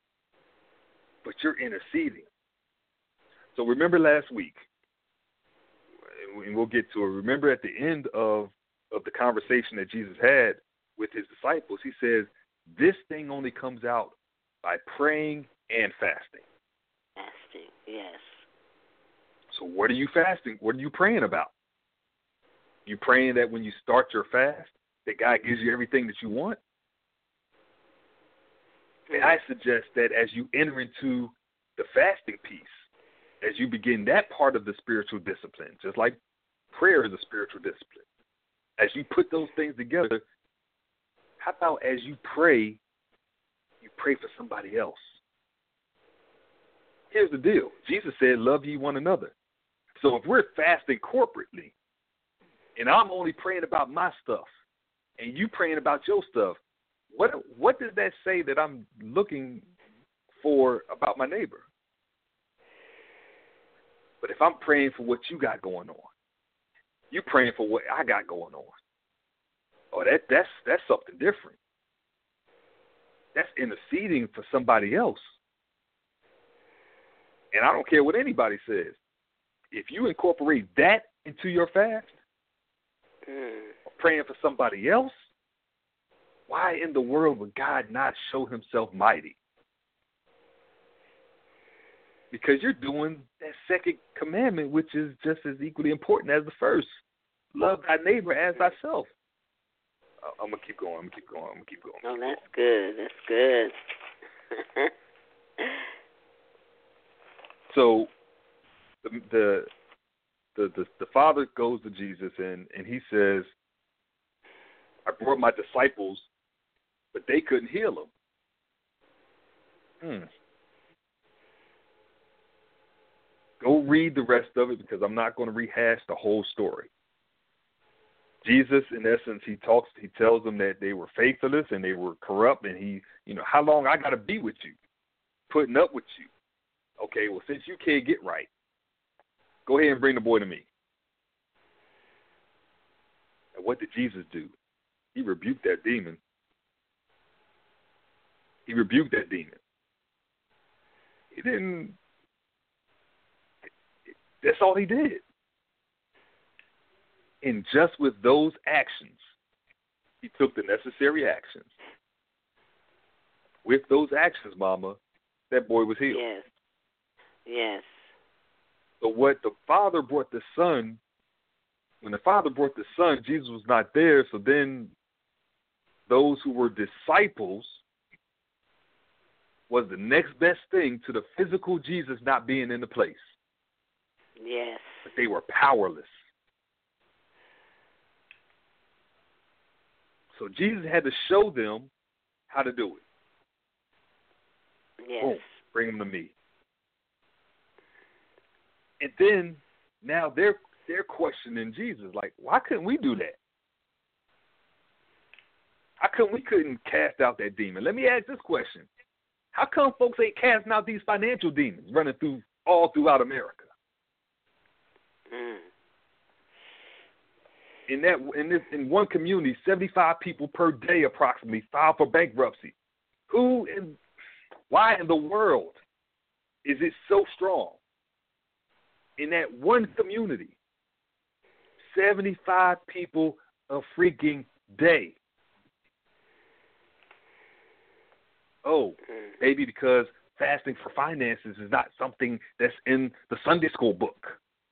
but you're interceding. So remember last week, and we'll get to it. Remember at the end of, of the conversation that Jesus had with his disciples, he says, this thing only comes out by praying and fasting. Fasting, yes. So what are you fasting? What are you praying about? You praying that when you start your fast, that God gives you everything that you want? And I suggest that as you enter into the fasting piece, as you begin that part of the spiritual discipline, just like prayer is a spiritual discipline, as you put those things together, how about as you pray, you pray for somebody else? Here's the deal. Jesus said, love ye one another. So if we're fasting corporately, and I'm only praying about my stuff, and you praying about your stuff, what what does that say that I'm looking for about my neighbor? But if I'm praying for what you got going on, you praying for what I got going on, oh, that that's that's something different. That's interceding for somebody else. And I don't care what anybody says. If you incorporate that into your fast, mm. praying for somebody else, why in the world would God not show himself mighty? Because you're doing that second commandment, which is just as equally important as the first. Love thy neighbor as thyself. I'm going to keep going. I'm going to keep going. I'm going to keep going. Oh, that's good. That's good. So the, the the the the father goes to Jesus and, and he says, I brought my disciples, but they couldn't heal them. Hmm. Go read the rest of it because I'm not going to rehash the whole story. Jesus, in essence, he talks, he tells them that they were faithless and they were corrupt, and he, you know, how long I got to be with you, putting up with you? Okay, well, since you can't get right, go ahead and bring the boy to me. And what did Jesus do? He rebuked that demon. He rebuked that demon. He didn't, that's all he did. And just with those actions, he took the necessary actions. With those actions, Mama, that boy was healed. Yes. Yes. So what the father brought the son, when the father brought the son, Jesus was not there. So then those who were disciples was the next best thing to the physical Jesus not being in the place. Yes. But they were powerless. So Jesus had to show them how to do it. Yes. Boom, bring them to me. And then now they're they're questioning Jesus, like, why couldn't we do that? How come we couldn't cast out that demon? Let me ask this question. How come folks ain't casting out these financial demons running through all throughout America? Mm. In that in this in one community, seventy-five people per day approximately file for bankruptcy. Who in why in the world is it so strong? In that one community, seventy-five people a freaking day. Oh, maybe because fasting for finances is not something that's in the Sunday school book.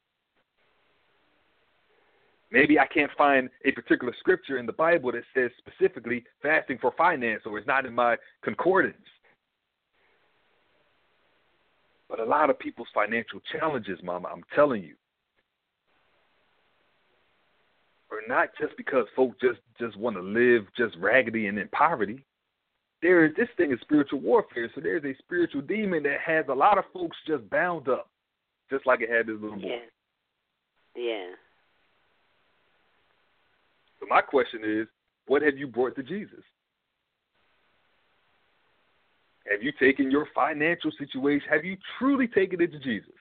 Maybe I can't find a particular scripture in the Bible that says specifically fasting for finance, or it's not in my concordance. But a lot of people's financial challenges, Mama, I'm telling you, are not just because folk just, just want to live just raggedy and in poverty. There is this thing is spiritual warfare, so there's a spiritual demon that has a lot of folks just bound up, just like it had this little boy. Yeah. Yeah. So my question is, what have you brought to Jesus? Have you taken your financial situation, have you truly taken it to Jesus?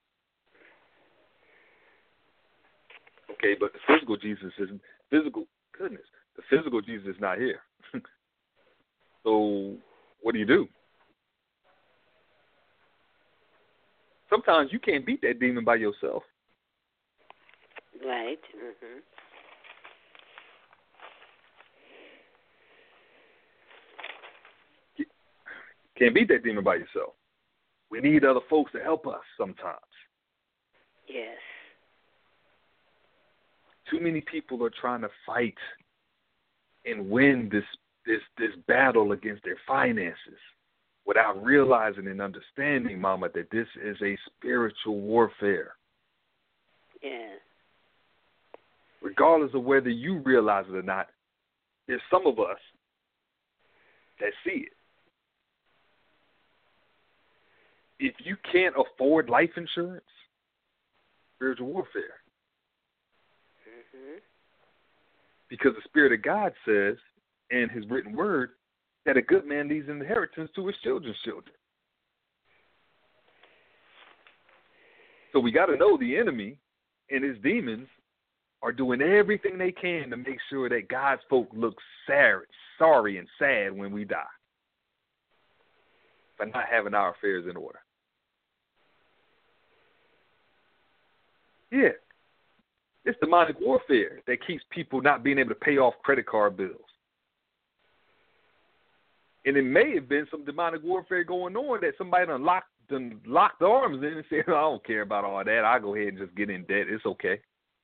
Okay, but the physical Jesus isn't, physical, goodness, the physical Jesus is not here. So what do you do? sometimes you can't beat that demon by yourself. Right. Mm-hmm. Can't beat that demon by yourself. We need other folks to help us sometimes. Yes. Too many people are trying to fight and win this this this battle against their finances without realizing and understanding, Mama, that this is a spiritual warfare. Yeah. Regardless of whether you realize it or not, there's some of us that see it. If you can't afford life insurance, spiritual warfare. Mm-hmm. Because the Spirit of God says in His written word that a good man leaves an inheritance to his children's children. So we got to know the enemy and his demons are doing everything they can to make sure that God's folk look sad, sorry and sad when we die for not having our affairs in order. Yeah. It's demonic warfare that keeps people not being able to pay off credit card bills. And it may have been some demonic warfare going on that somebody done locked, done locked arms in and said, I don't care about all that. I'll go ahead and just get in debt. It's okay.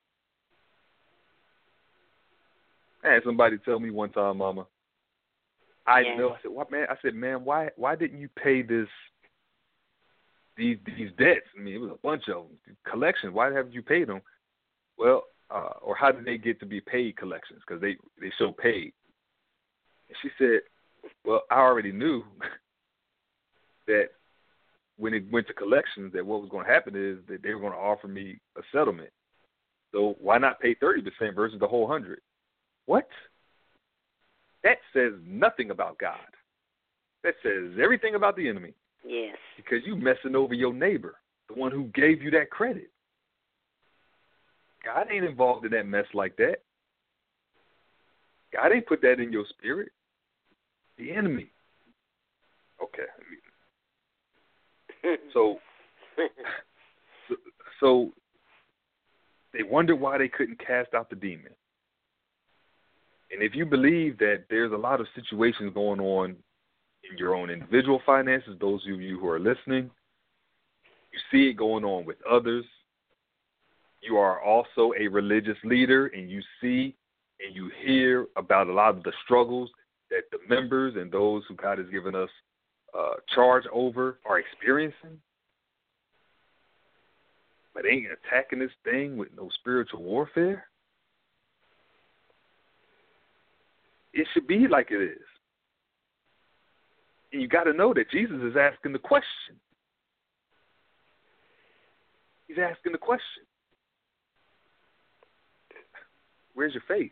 I had somebody tell me one time, Mama, I yeah. know. I said, what, man? I said, man, why why didn't you pay this these these debts? I mean, it was a bunch of them. Collections. Why haven't you paid them? Well, uh, or how did they get to be paid collections? Because they, they show paid. And she said, well, I already knew that when it went to collections that what was going to happen is that they were going to offer me a settlement. So why not pay thirty percent versus the whole one hundred? What? That says nothing about God. That says everything about the enemy. Yes. Because you messing over your neighbor, the one who gave you that credit. God ain't involved in that mess like that. God ain't put that in your spirit. The enemy. Okay. So, so, so they wondered why they couldn't cast out the demon. And if you believe that there's a lot of situations going on in your own individual finances, those of you who are listening, you see it going on with others. You are also a religious leader, and you see and you hear about a lot of the struggles that the members and those who God has given us uh, charge over are experiencing. But ain't attacking this thing with no spiritual warfare. It should be like it is. And you got to know that Jesus is asking the question. He's asking the question. Where's your faith?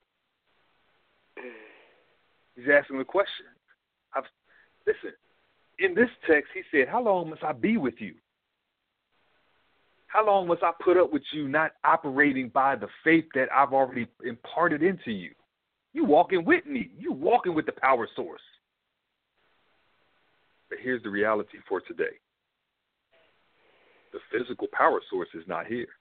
He's asking the question. I've, listen, in this text, he said, how long must I be with you? How long must I put up with you not operating by the faith that I've already imparted into you? You walking with me. You walking with the power source. But here's the reality for today. The physical power source is not here.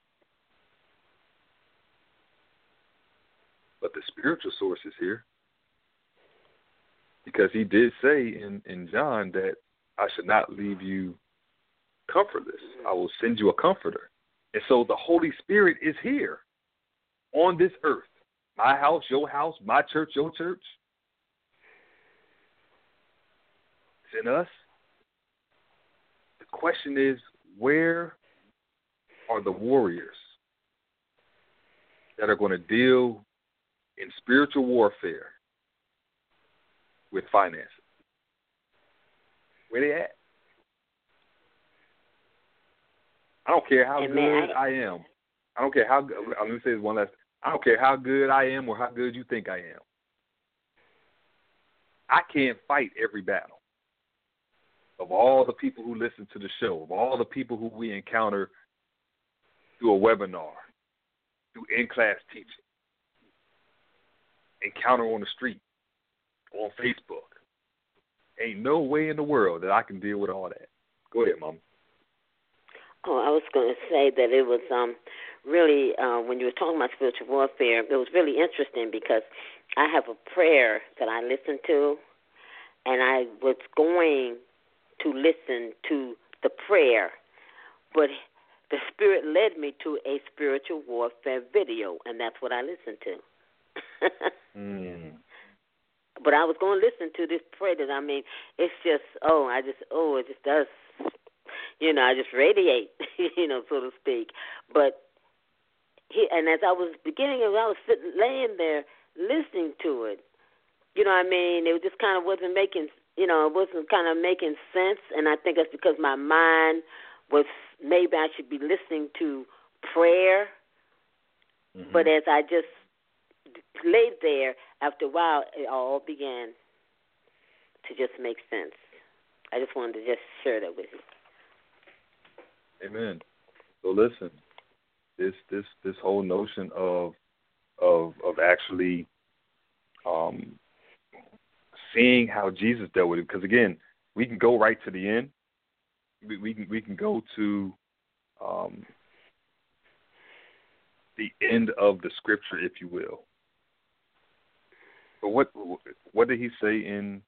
But the spiritual source is here. Because he did say in, in John that I should not leave you comfortless. I will send you a comforter. And so the Holy Spirit is here on this earth. My house, your house, my church, your church. It's in us. The question is, where are the warriors that are going to deal in spiritual warfare with finances? Where they at? I don't care how and good man, I, I am. I don't care how good. Let me say this one last. I don't care how good I am or how good you think I am. I can't fight every battle. Of all the people who listen to the show, of all the people who we encounter through a webinar, through in-class teaching, encounter on the street, on Facebook, ain't no way in the world that I can deal with all that. Go ahead, Mama. Oh, I was going to say that it was um really uh, when you were talking about spiritual warfare, it was really interesting because I have a prayer that I listen to, and I was going to listen to the prayer, but the Spirit led me to a spiritual warfare video, and that's what I listened to. mm. But I was going to listen to this prayer that, I mean, it's just, oh, I just, oh, it just does, you know, I just radiate, you know, so to speak. But, he, and as I was beginning, as I was sitting, laying there listening to it, you know what I mean, it just kind of wasn't making, you know, it wasn't kind of making sense. And I think it's because my mind was, maybe I should be listening to prayer. Mm-hmm. But as I just laid there, after a while, it all began to just make sense. I just wanted to just share that with you. Amen. So listen, this this this whole notion of of of actually um, seeing how Jesus dealt with it, because again, we can go right to the end. We, we can we can go to um, the end of the scripture, if you will. But what what did he say in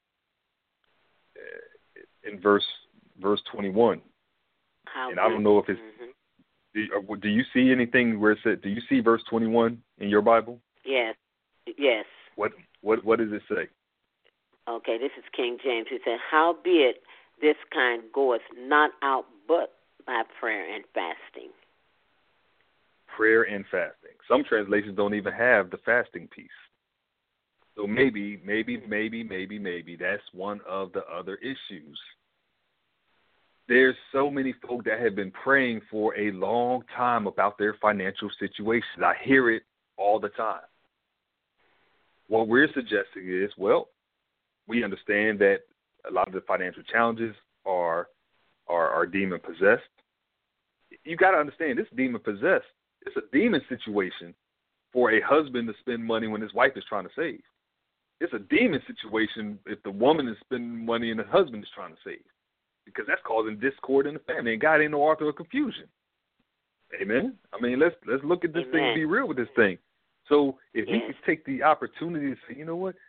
in verse verse twenty-one? How and I don't know if it's. Mm-hmm. Do, do you see anything where it said? Do you see verse twenty-one in your Bible? Yes. Yes. What what what does it say? Okay, this is King James. He said, "Howbeit this kind goeth not out but by prayer and fasting." Prayer and fasting. Some translations don't even have the fasting piece. So maybe, maybe, maybe, maybe, maybe that's one of the other issues. There's so many folk that have been praying for a long time about their financial situations. I hear it all the time. What we're suggesting is, well, we understand that a lot of the financial challenges are are, are demon-possessed. You got to understand, this demon-possessed, it's a demon situation for a husband to spend money when his wife is trying to save. It's a demon situation if the woman is spending money and the husband is trying to save, because that's causing discord in the family, and God ain't no author of confusion. Amen? I mean, let's let's look at this Amen. Thing and be real with this thing. So if yes. we could take the opportunity to say, you know what,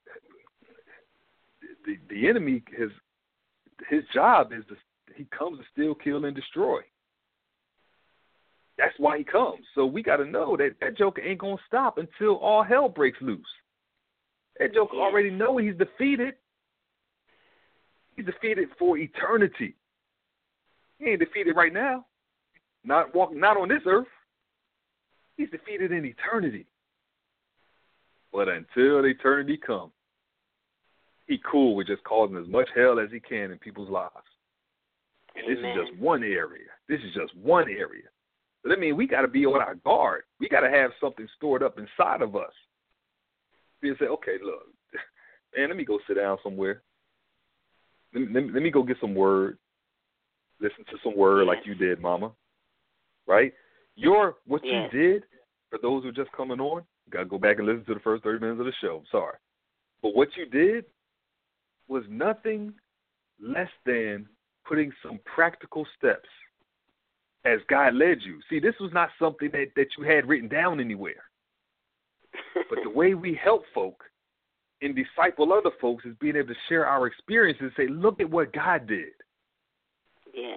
the, the enemy, has, his job is to, he comes to steal, kill, and destroy. That's why he comes. So we got to know that that joker ain't going to stop until all hell breaks loose. That joker yes. already know he's defeated. He's defeated for eternity. He ain't defeated right now. Not walking, not on this earth. He's defeated in eternity. But until eternity comes, he cool with just causing as much hell as he can in people's lives. And Amen. This is just one area. This is just one area. But I mean, we got to be on our guard. We got to have something stored up inside of us. We say, okay, look, man, let me go sit down somewhere. Let me, let me, let me go get some word. Listen to some word yes. like you did, Mama. Right? Your what yes. you did, for those who are just coming on, you got to go back and listen to the first thirty minutes of the show. I'm sorry. But what you did was nothing less than putting some practical steps as God led you. See, this was not something that, that you had written down anywhere. But the way we help folk and disciple other folks is being able to share our experiences and say, look at what God did. Yes.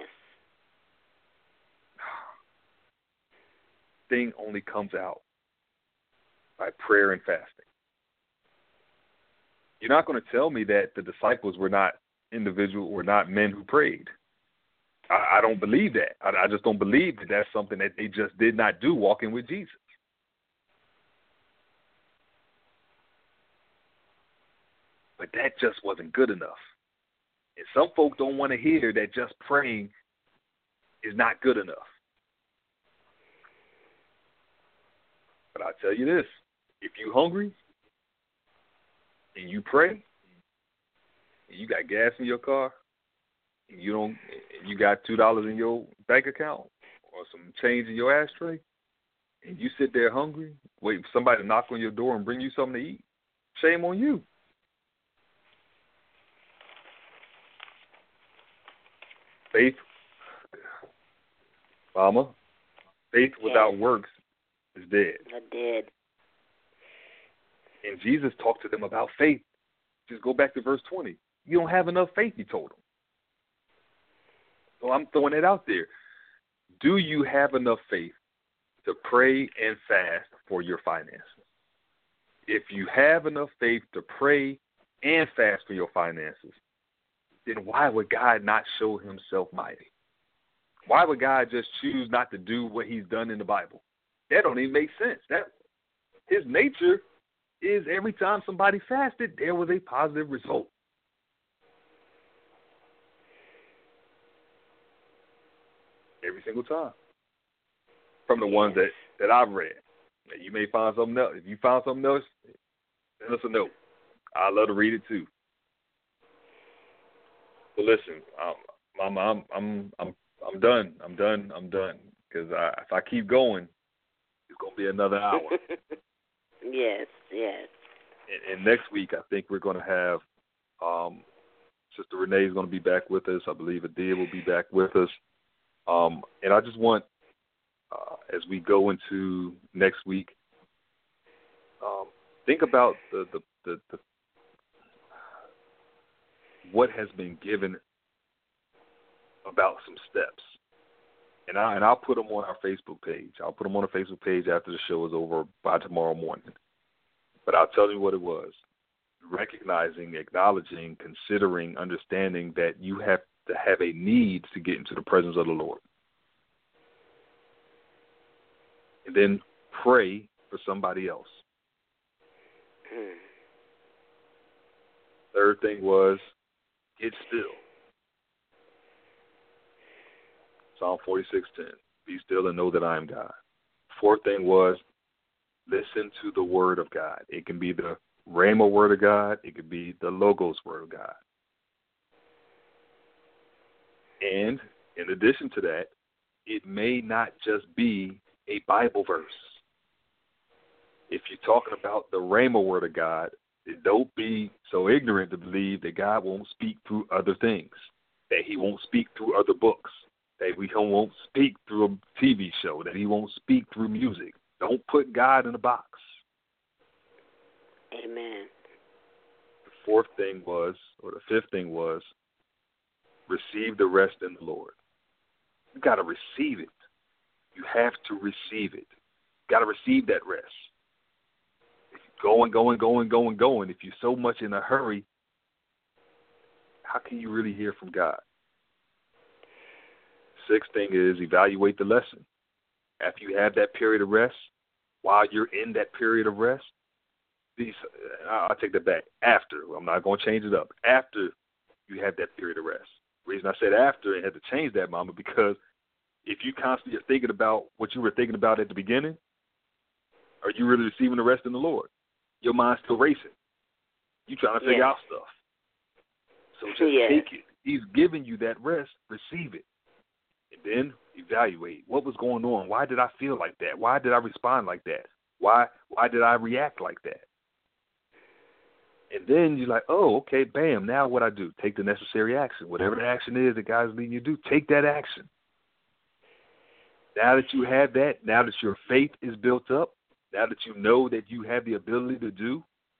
Thing only comes out by prayer and fasting. You're not going to tell me that the disciples were not individual, were not men who prayed. I, I don't believe that. I, I just don't believe that that's something that they just did not do walking with Jesus. But that just wasn't good enough. And some folk don't want to hear that just praying is not good enough. But I'll tell you this, if you're hungry and you pray and you got gas in your car and you don't, and you got two dollars in your bank account or some change in your ashtray, and you sit there hungry, wait for somebody to knock on your door and bring you something to eat, shame on you. Faith, Mama, faith Yes. without works is dead. I did. And Jesus talked to them about faith. Just go back to verse twenty. You don't have enough faith, he told them. So I'm throwing it out there. Do you have enough faith to pray and fast for your finances? If you have enough faith to pray and fast for your finances, then why would God not show himself mighty? Why would God just choose not to do what he's done in the Bible? That don't even make sense. That his nature is every time somebody fasted, there was a positive result. Every single time. From the Yes. ones that, that I've read. You may find something else. If you found something else, send us a note. I'd love to read it too. But listen, um, Mama, I'm I'm I'm I'm done. I'm done. I'm done. Because if I keep going, it's gonna be another hour. Yes, yes. And, and next week, I think we're gonna have um, Sister Renee is gonna be back with us. I believe Adia will be back with us. Um, and I just want, uh, as we go into next week, um, think about the, the, the, the what has been given about some steps. And, I, and I'll put them on our Facebook page. I'll put them on the Facebook page after the show is over by tomorrow morning. But I'll tell you what it was. Recognizing, acknowledging, considering, understanding that you have to have a need to get into the presence of the Lord. And then pray for somebody else. Mm. Third thing was get still. Psalm forty-six ten. Be still and know that I am God. Fourth thing was listen to the word of God. It can be the Rhema word of God. It could be the Logos word of God. And in addition to that, it may not just be a Bible verse. If you're talking about the Rhema word of God, don't be so ignorant to believe that God won't speak through other things, that he won't speak through other books, that he won't speak through a T V show, that he won't speak through music. Don't put God in a box. Amen. The fourth thing was, or the fifth thing was, receive the rest in the Lord. You got to receive it. You have to receive it. You got to receive that rest. If you're going, going, going, going, going, if you're so much in a hurry, how can you really hear from God? Sixth thing is evaluate the lesson. After you have that period of rest, while you're in that period of rest, these, I'll take that back. After, I'm not going to change it up. After you have that period of rest. The reason I said after and had to change that, Mama, because if you constantly are thinking about what you were thinking about at the beginning, are you really receiving the rest in the Lord? Your mind's still racing. You trying to figure Yes. out stuff. So just Yes. take it. He's giving you that rest. Receive it. And then evaluate what was going on. Why did I feel like that? Why did I respond like that? Why why did I react like that? And then you're like, oh, okay, bam, now what I do? Take the necessary action. Whatever the action is that God's leading you to do, take that action. Now that you have that, now that your faith is built up, now that you know that you have the ability to do,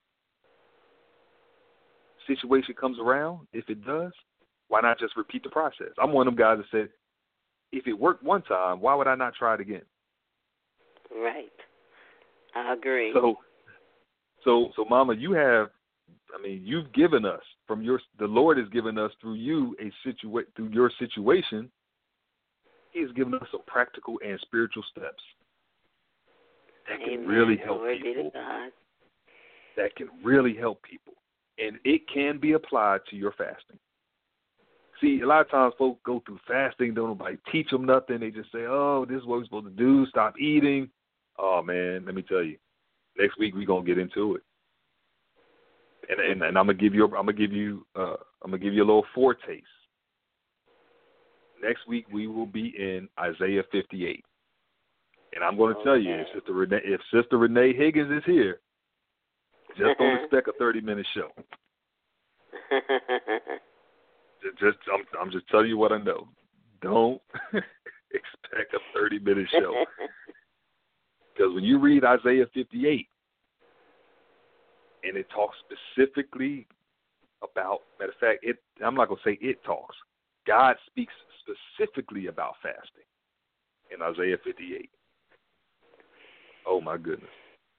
situation comes around, if it does, why not just repeat the process? I'm one of them guys that said, if it worked one time, why would I not try it again? Right. I agree. So, so, so, Mama, you have, I mean, you've given us from your, the Lord has given us through you a situa- through your situation. He has given us some practical and spiritual steps that can Amen. really help Glory be to people. God. That can really help people, and it can be applied to your fasting. See, a lot of times folks go through fasting, don't nobody teach them nothing. They just say, oh, this is what we're supposed to do, stop eating. Oh, man, let me tell you, next week we're going to get into it. And, and, and I'm going to give you, I'm going to give you, uh, I'm going to give you a little foretaste. Next week we will be in Isaiah fifty-eight. And I'm going to tell you, if Sister Renee, if Sister Renee Higgins is here, just don't expect a thirty-minute show. Just, I'm, I'm just telling you what I know. Don't, expect a thirty-minute show. Because when you read Isaiah fifty-eight, and it talks specifically about, matter of fact, it, I'm not going to say it talks. God speaks specifically about fasting in Isaiah fifty-eight. Oh, my goodness.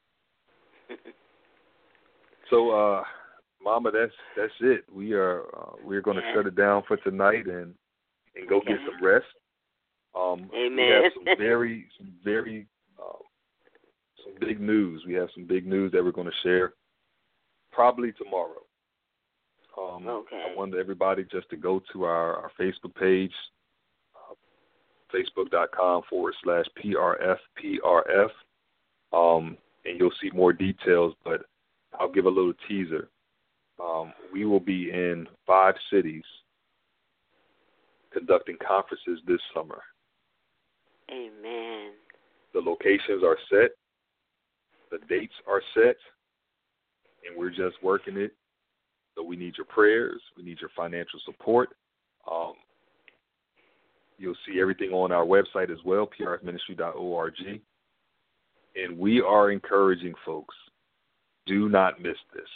So, uh, Mama, that's that's it. We are uh, we're going to yeah. shut it down for tonight and and go okay. get some rest. Um, Amen. We have some very some very uh, some big news. We have some big news that we're going to share probably tomorrow. Um, okay. I want everybody just to go to our, our Facebook page, uh, facebook.com forward slash PRF PRF, um, and you'll see more details. But I'll give a little teaser. Um, we will be in five cities conducting conferences this summer. Amen. The locations are set. The dates are set. And we're just working it. So we need your prayers. We need your financial support. Um, you'll see everything on our website as well, P R F ministry dot org. And we are encouraging folks, do not miss this.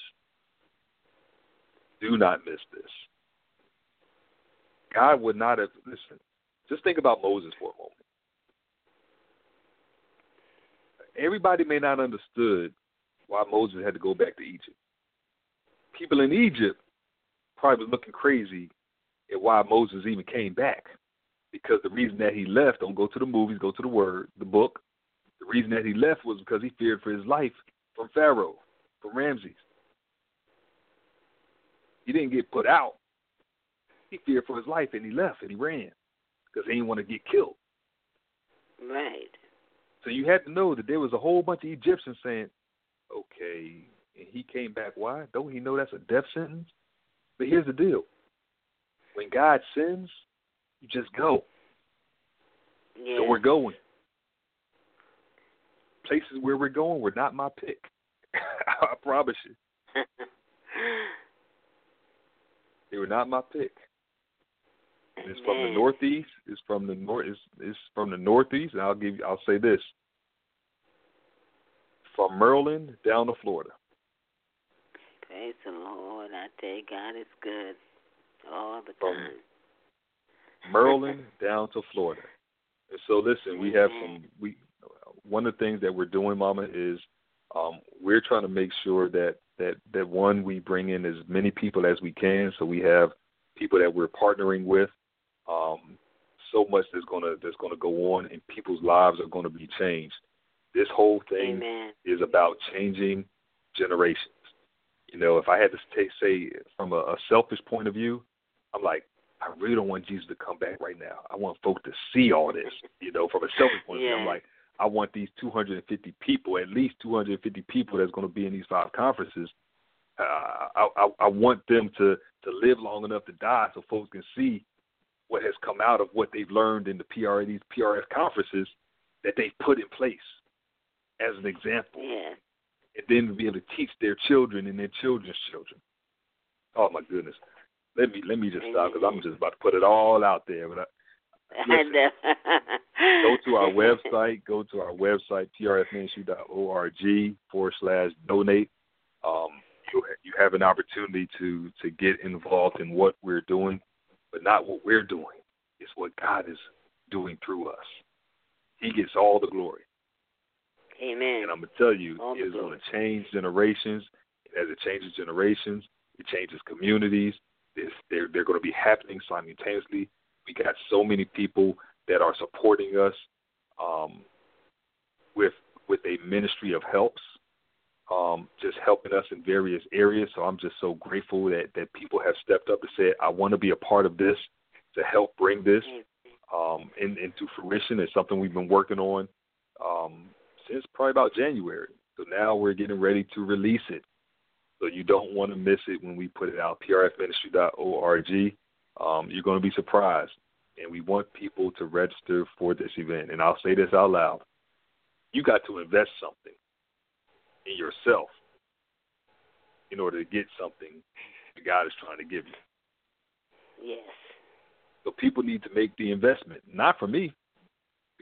Do not miss this. God would not have, listen, just think about Moses for a moment. Everybody may not have understood why Moses had to go back to Egypt. People in Egypt probably looking crazy at why Moses even came back. Because the reason that he left, don't go to the movies, go to the word, the book. The reason that he left was because he feared for his life from Pharaoh, from Ramses. He didn't get put out. He feared for his life, and he left, and he ran because he didn't want to get killed. Right. So you had to know that there was a whole bunch of Egyptians saying, okay, and he came back. Why? Don't he know that's a death sentence? But here's the deal. When God sends, you just go. Yeah. So we're going. Places where we're going were not my pick. I promise you. They were not my pick. And it's from the Northeast. It's from the north. It's, it's from the Northeast. And I'll give. You, I'll say this. From Maryland down to Florida. Praise the Lord. I tell you, God is good all the from time. Maryland down to Florida. And so, listen, we have some. We one of the things that we're doing, Mama, is um, we're trying to make sure that that that one we bring in as many people as we can. So we have people that we're partnering with. Um, so much that's gonna that's gonna go on, and people's lives are going to be changed. This whole thing Amen. is about changing generations. You know, if I had to t- say from a, a selfish point of view, I'm like, I really don't want Jesus to come back right now. I want folks to see all this. You know, from a selfish point yeah. of view, I'm like, I want these two hundred fifty people, at least two hundred fifty people that's going to be in these five conferences. Uh, I, I, I want them to, to live long enough to die so folks can see what has come out of what they've learned in the P R these P R F conferences that they've put in place as an example. Yeah. And then be able to teach their children and their children's children. Oh my goodness! Let me let me just stop because I'm just about to put it all out there. But I, listen, go to our website. Go to our website P R F ministry dot org forward slash donate. Um, you you have an opportunity to to get involved in what we're doing, but not what we're doing. It's what God is doing through us. He gets all the glory. Amen. And I'm going to tell you, all it is going to change generations. As it changes generations, it changes communities. It's, they're, they're going to be happening simultaneously. We got so many people that are supporting us um, with with a ministry of helps, um, just helping us in various areas. So I'm just so grateful that, that people have stepped up and said, I want to be a part of this to help bring this um, in, into fruition. It's something we've been working on um, since probably about January. So now we're getting ready to release it. So you don't want to miss it when we put it out, P R F ministry dot org. Um, you're going to be surprised. And we want people to register for this event. And I'll say this out loud. You got to invest something in yourself in order to get something that God is trying to give you. Yes. So people need to make the investment, not for me.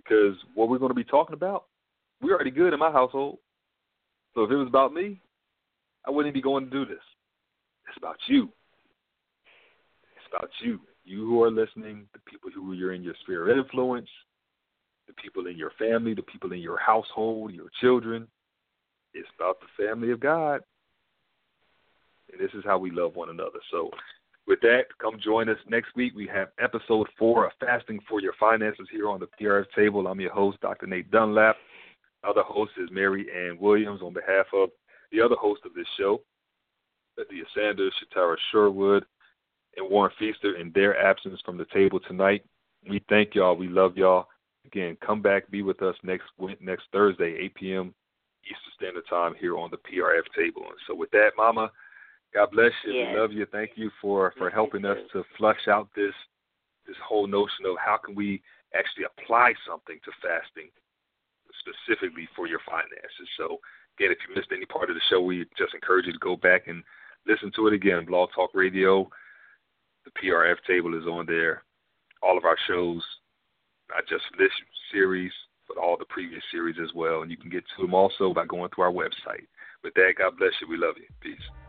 because what we're going to be talking about, we're already good in my household. So if it was about me, I wouldn't be going to do this. It's about you. It's about you. You who are listening, the people who you're in your sphere of influence, the people in your family, the people in your household, your children. It's about the family of God. And this is how we love one another. So with that, come join us next week. We have episode four of Fasting for Your Finances here on the P R F Table. I'm your host, Doctor Nate Dunlap. Other host is Mary Ann Williams on behalf of the other host of this show, Lydia Sanders, Shatara Sherwood, and Warren Feaster in their absence from the table tonight. We thank y'all. We love y'all. Again, come back, be with us next next Thursday, eight p.m. Eastern Standard Time here on the P R F Table. And so with that, Mama, God bless you. Yes. We love you. Thank you for, for helping us to flush out this this whole notion of how can we actually apply something to fasting specifically for your finances. So, again, if you missed any part of the show, we just encourage you to go back and listen to it again. Blog Talk Radio, the P R F Table is on there. All of our shows, not just this series, but all the previous series as well. And you can get to them also by going to our website. With that, God bless you. We love you. Peace.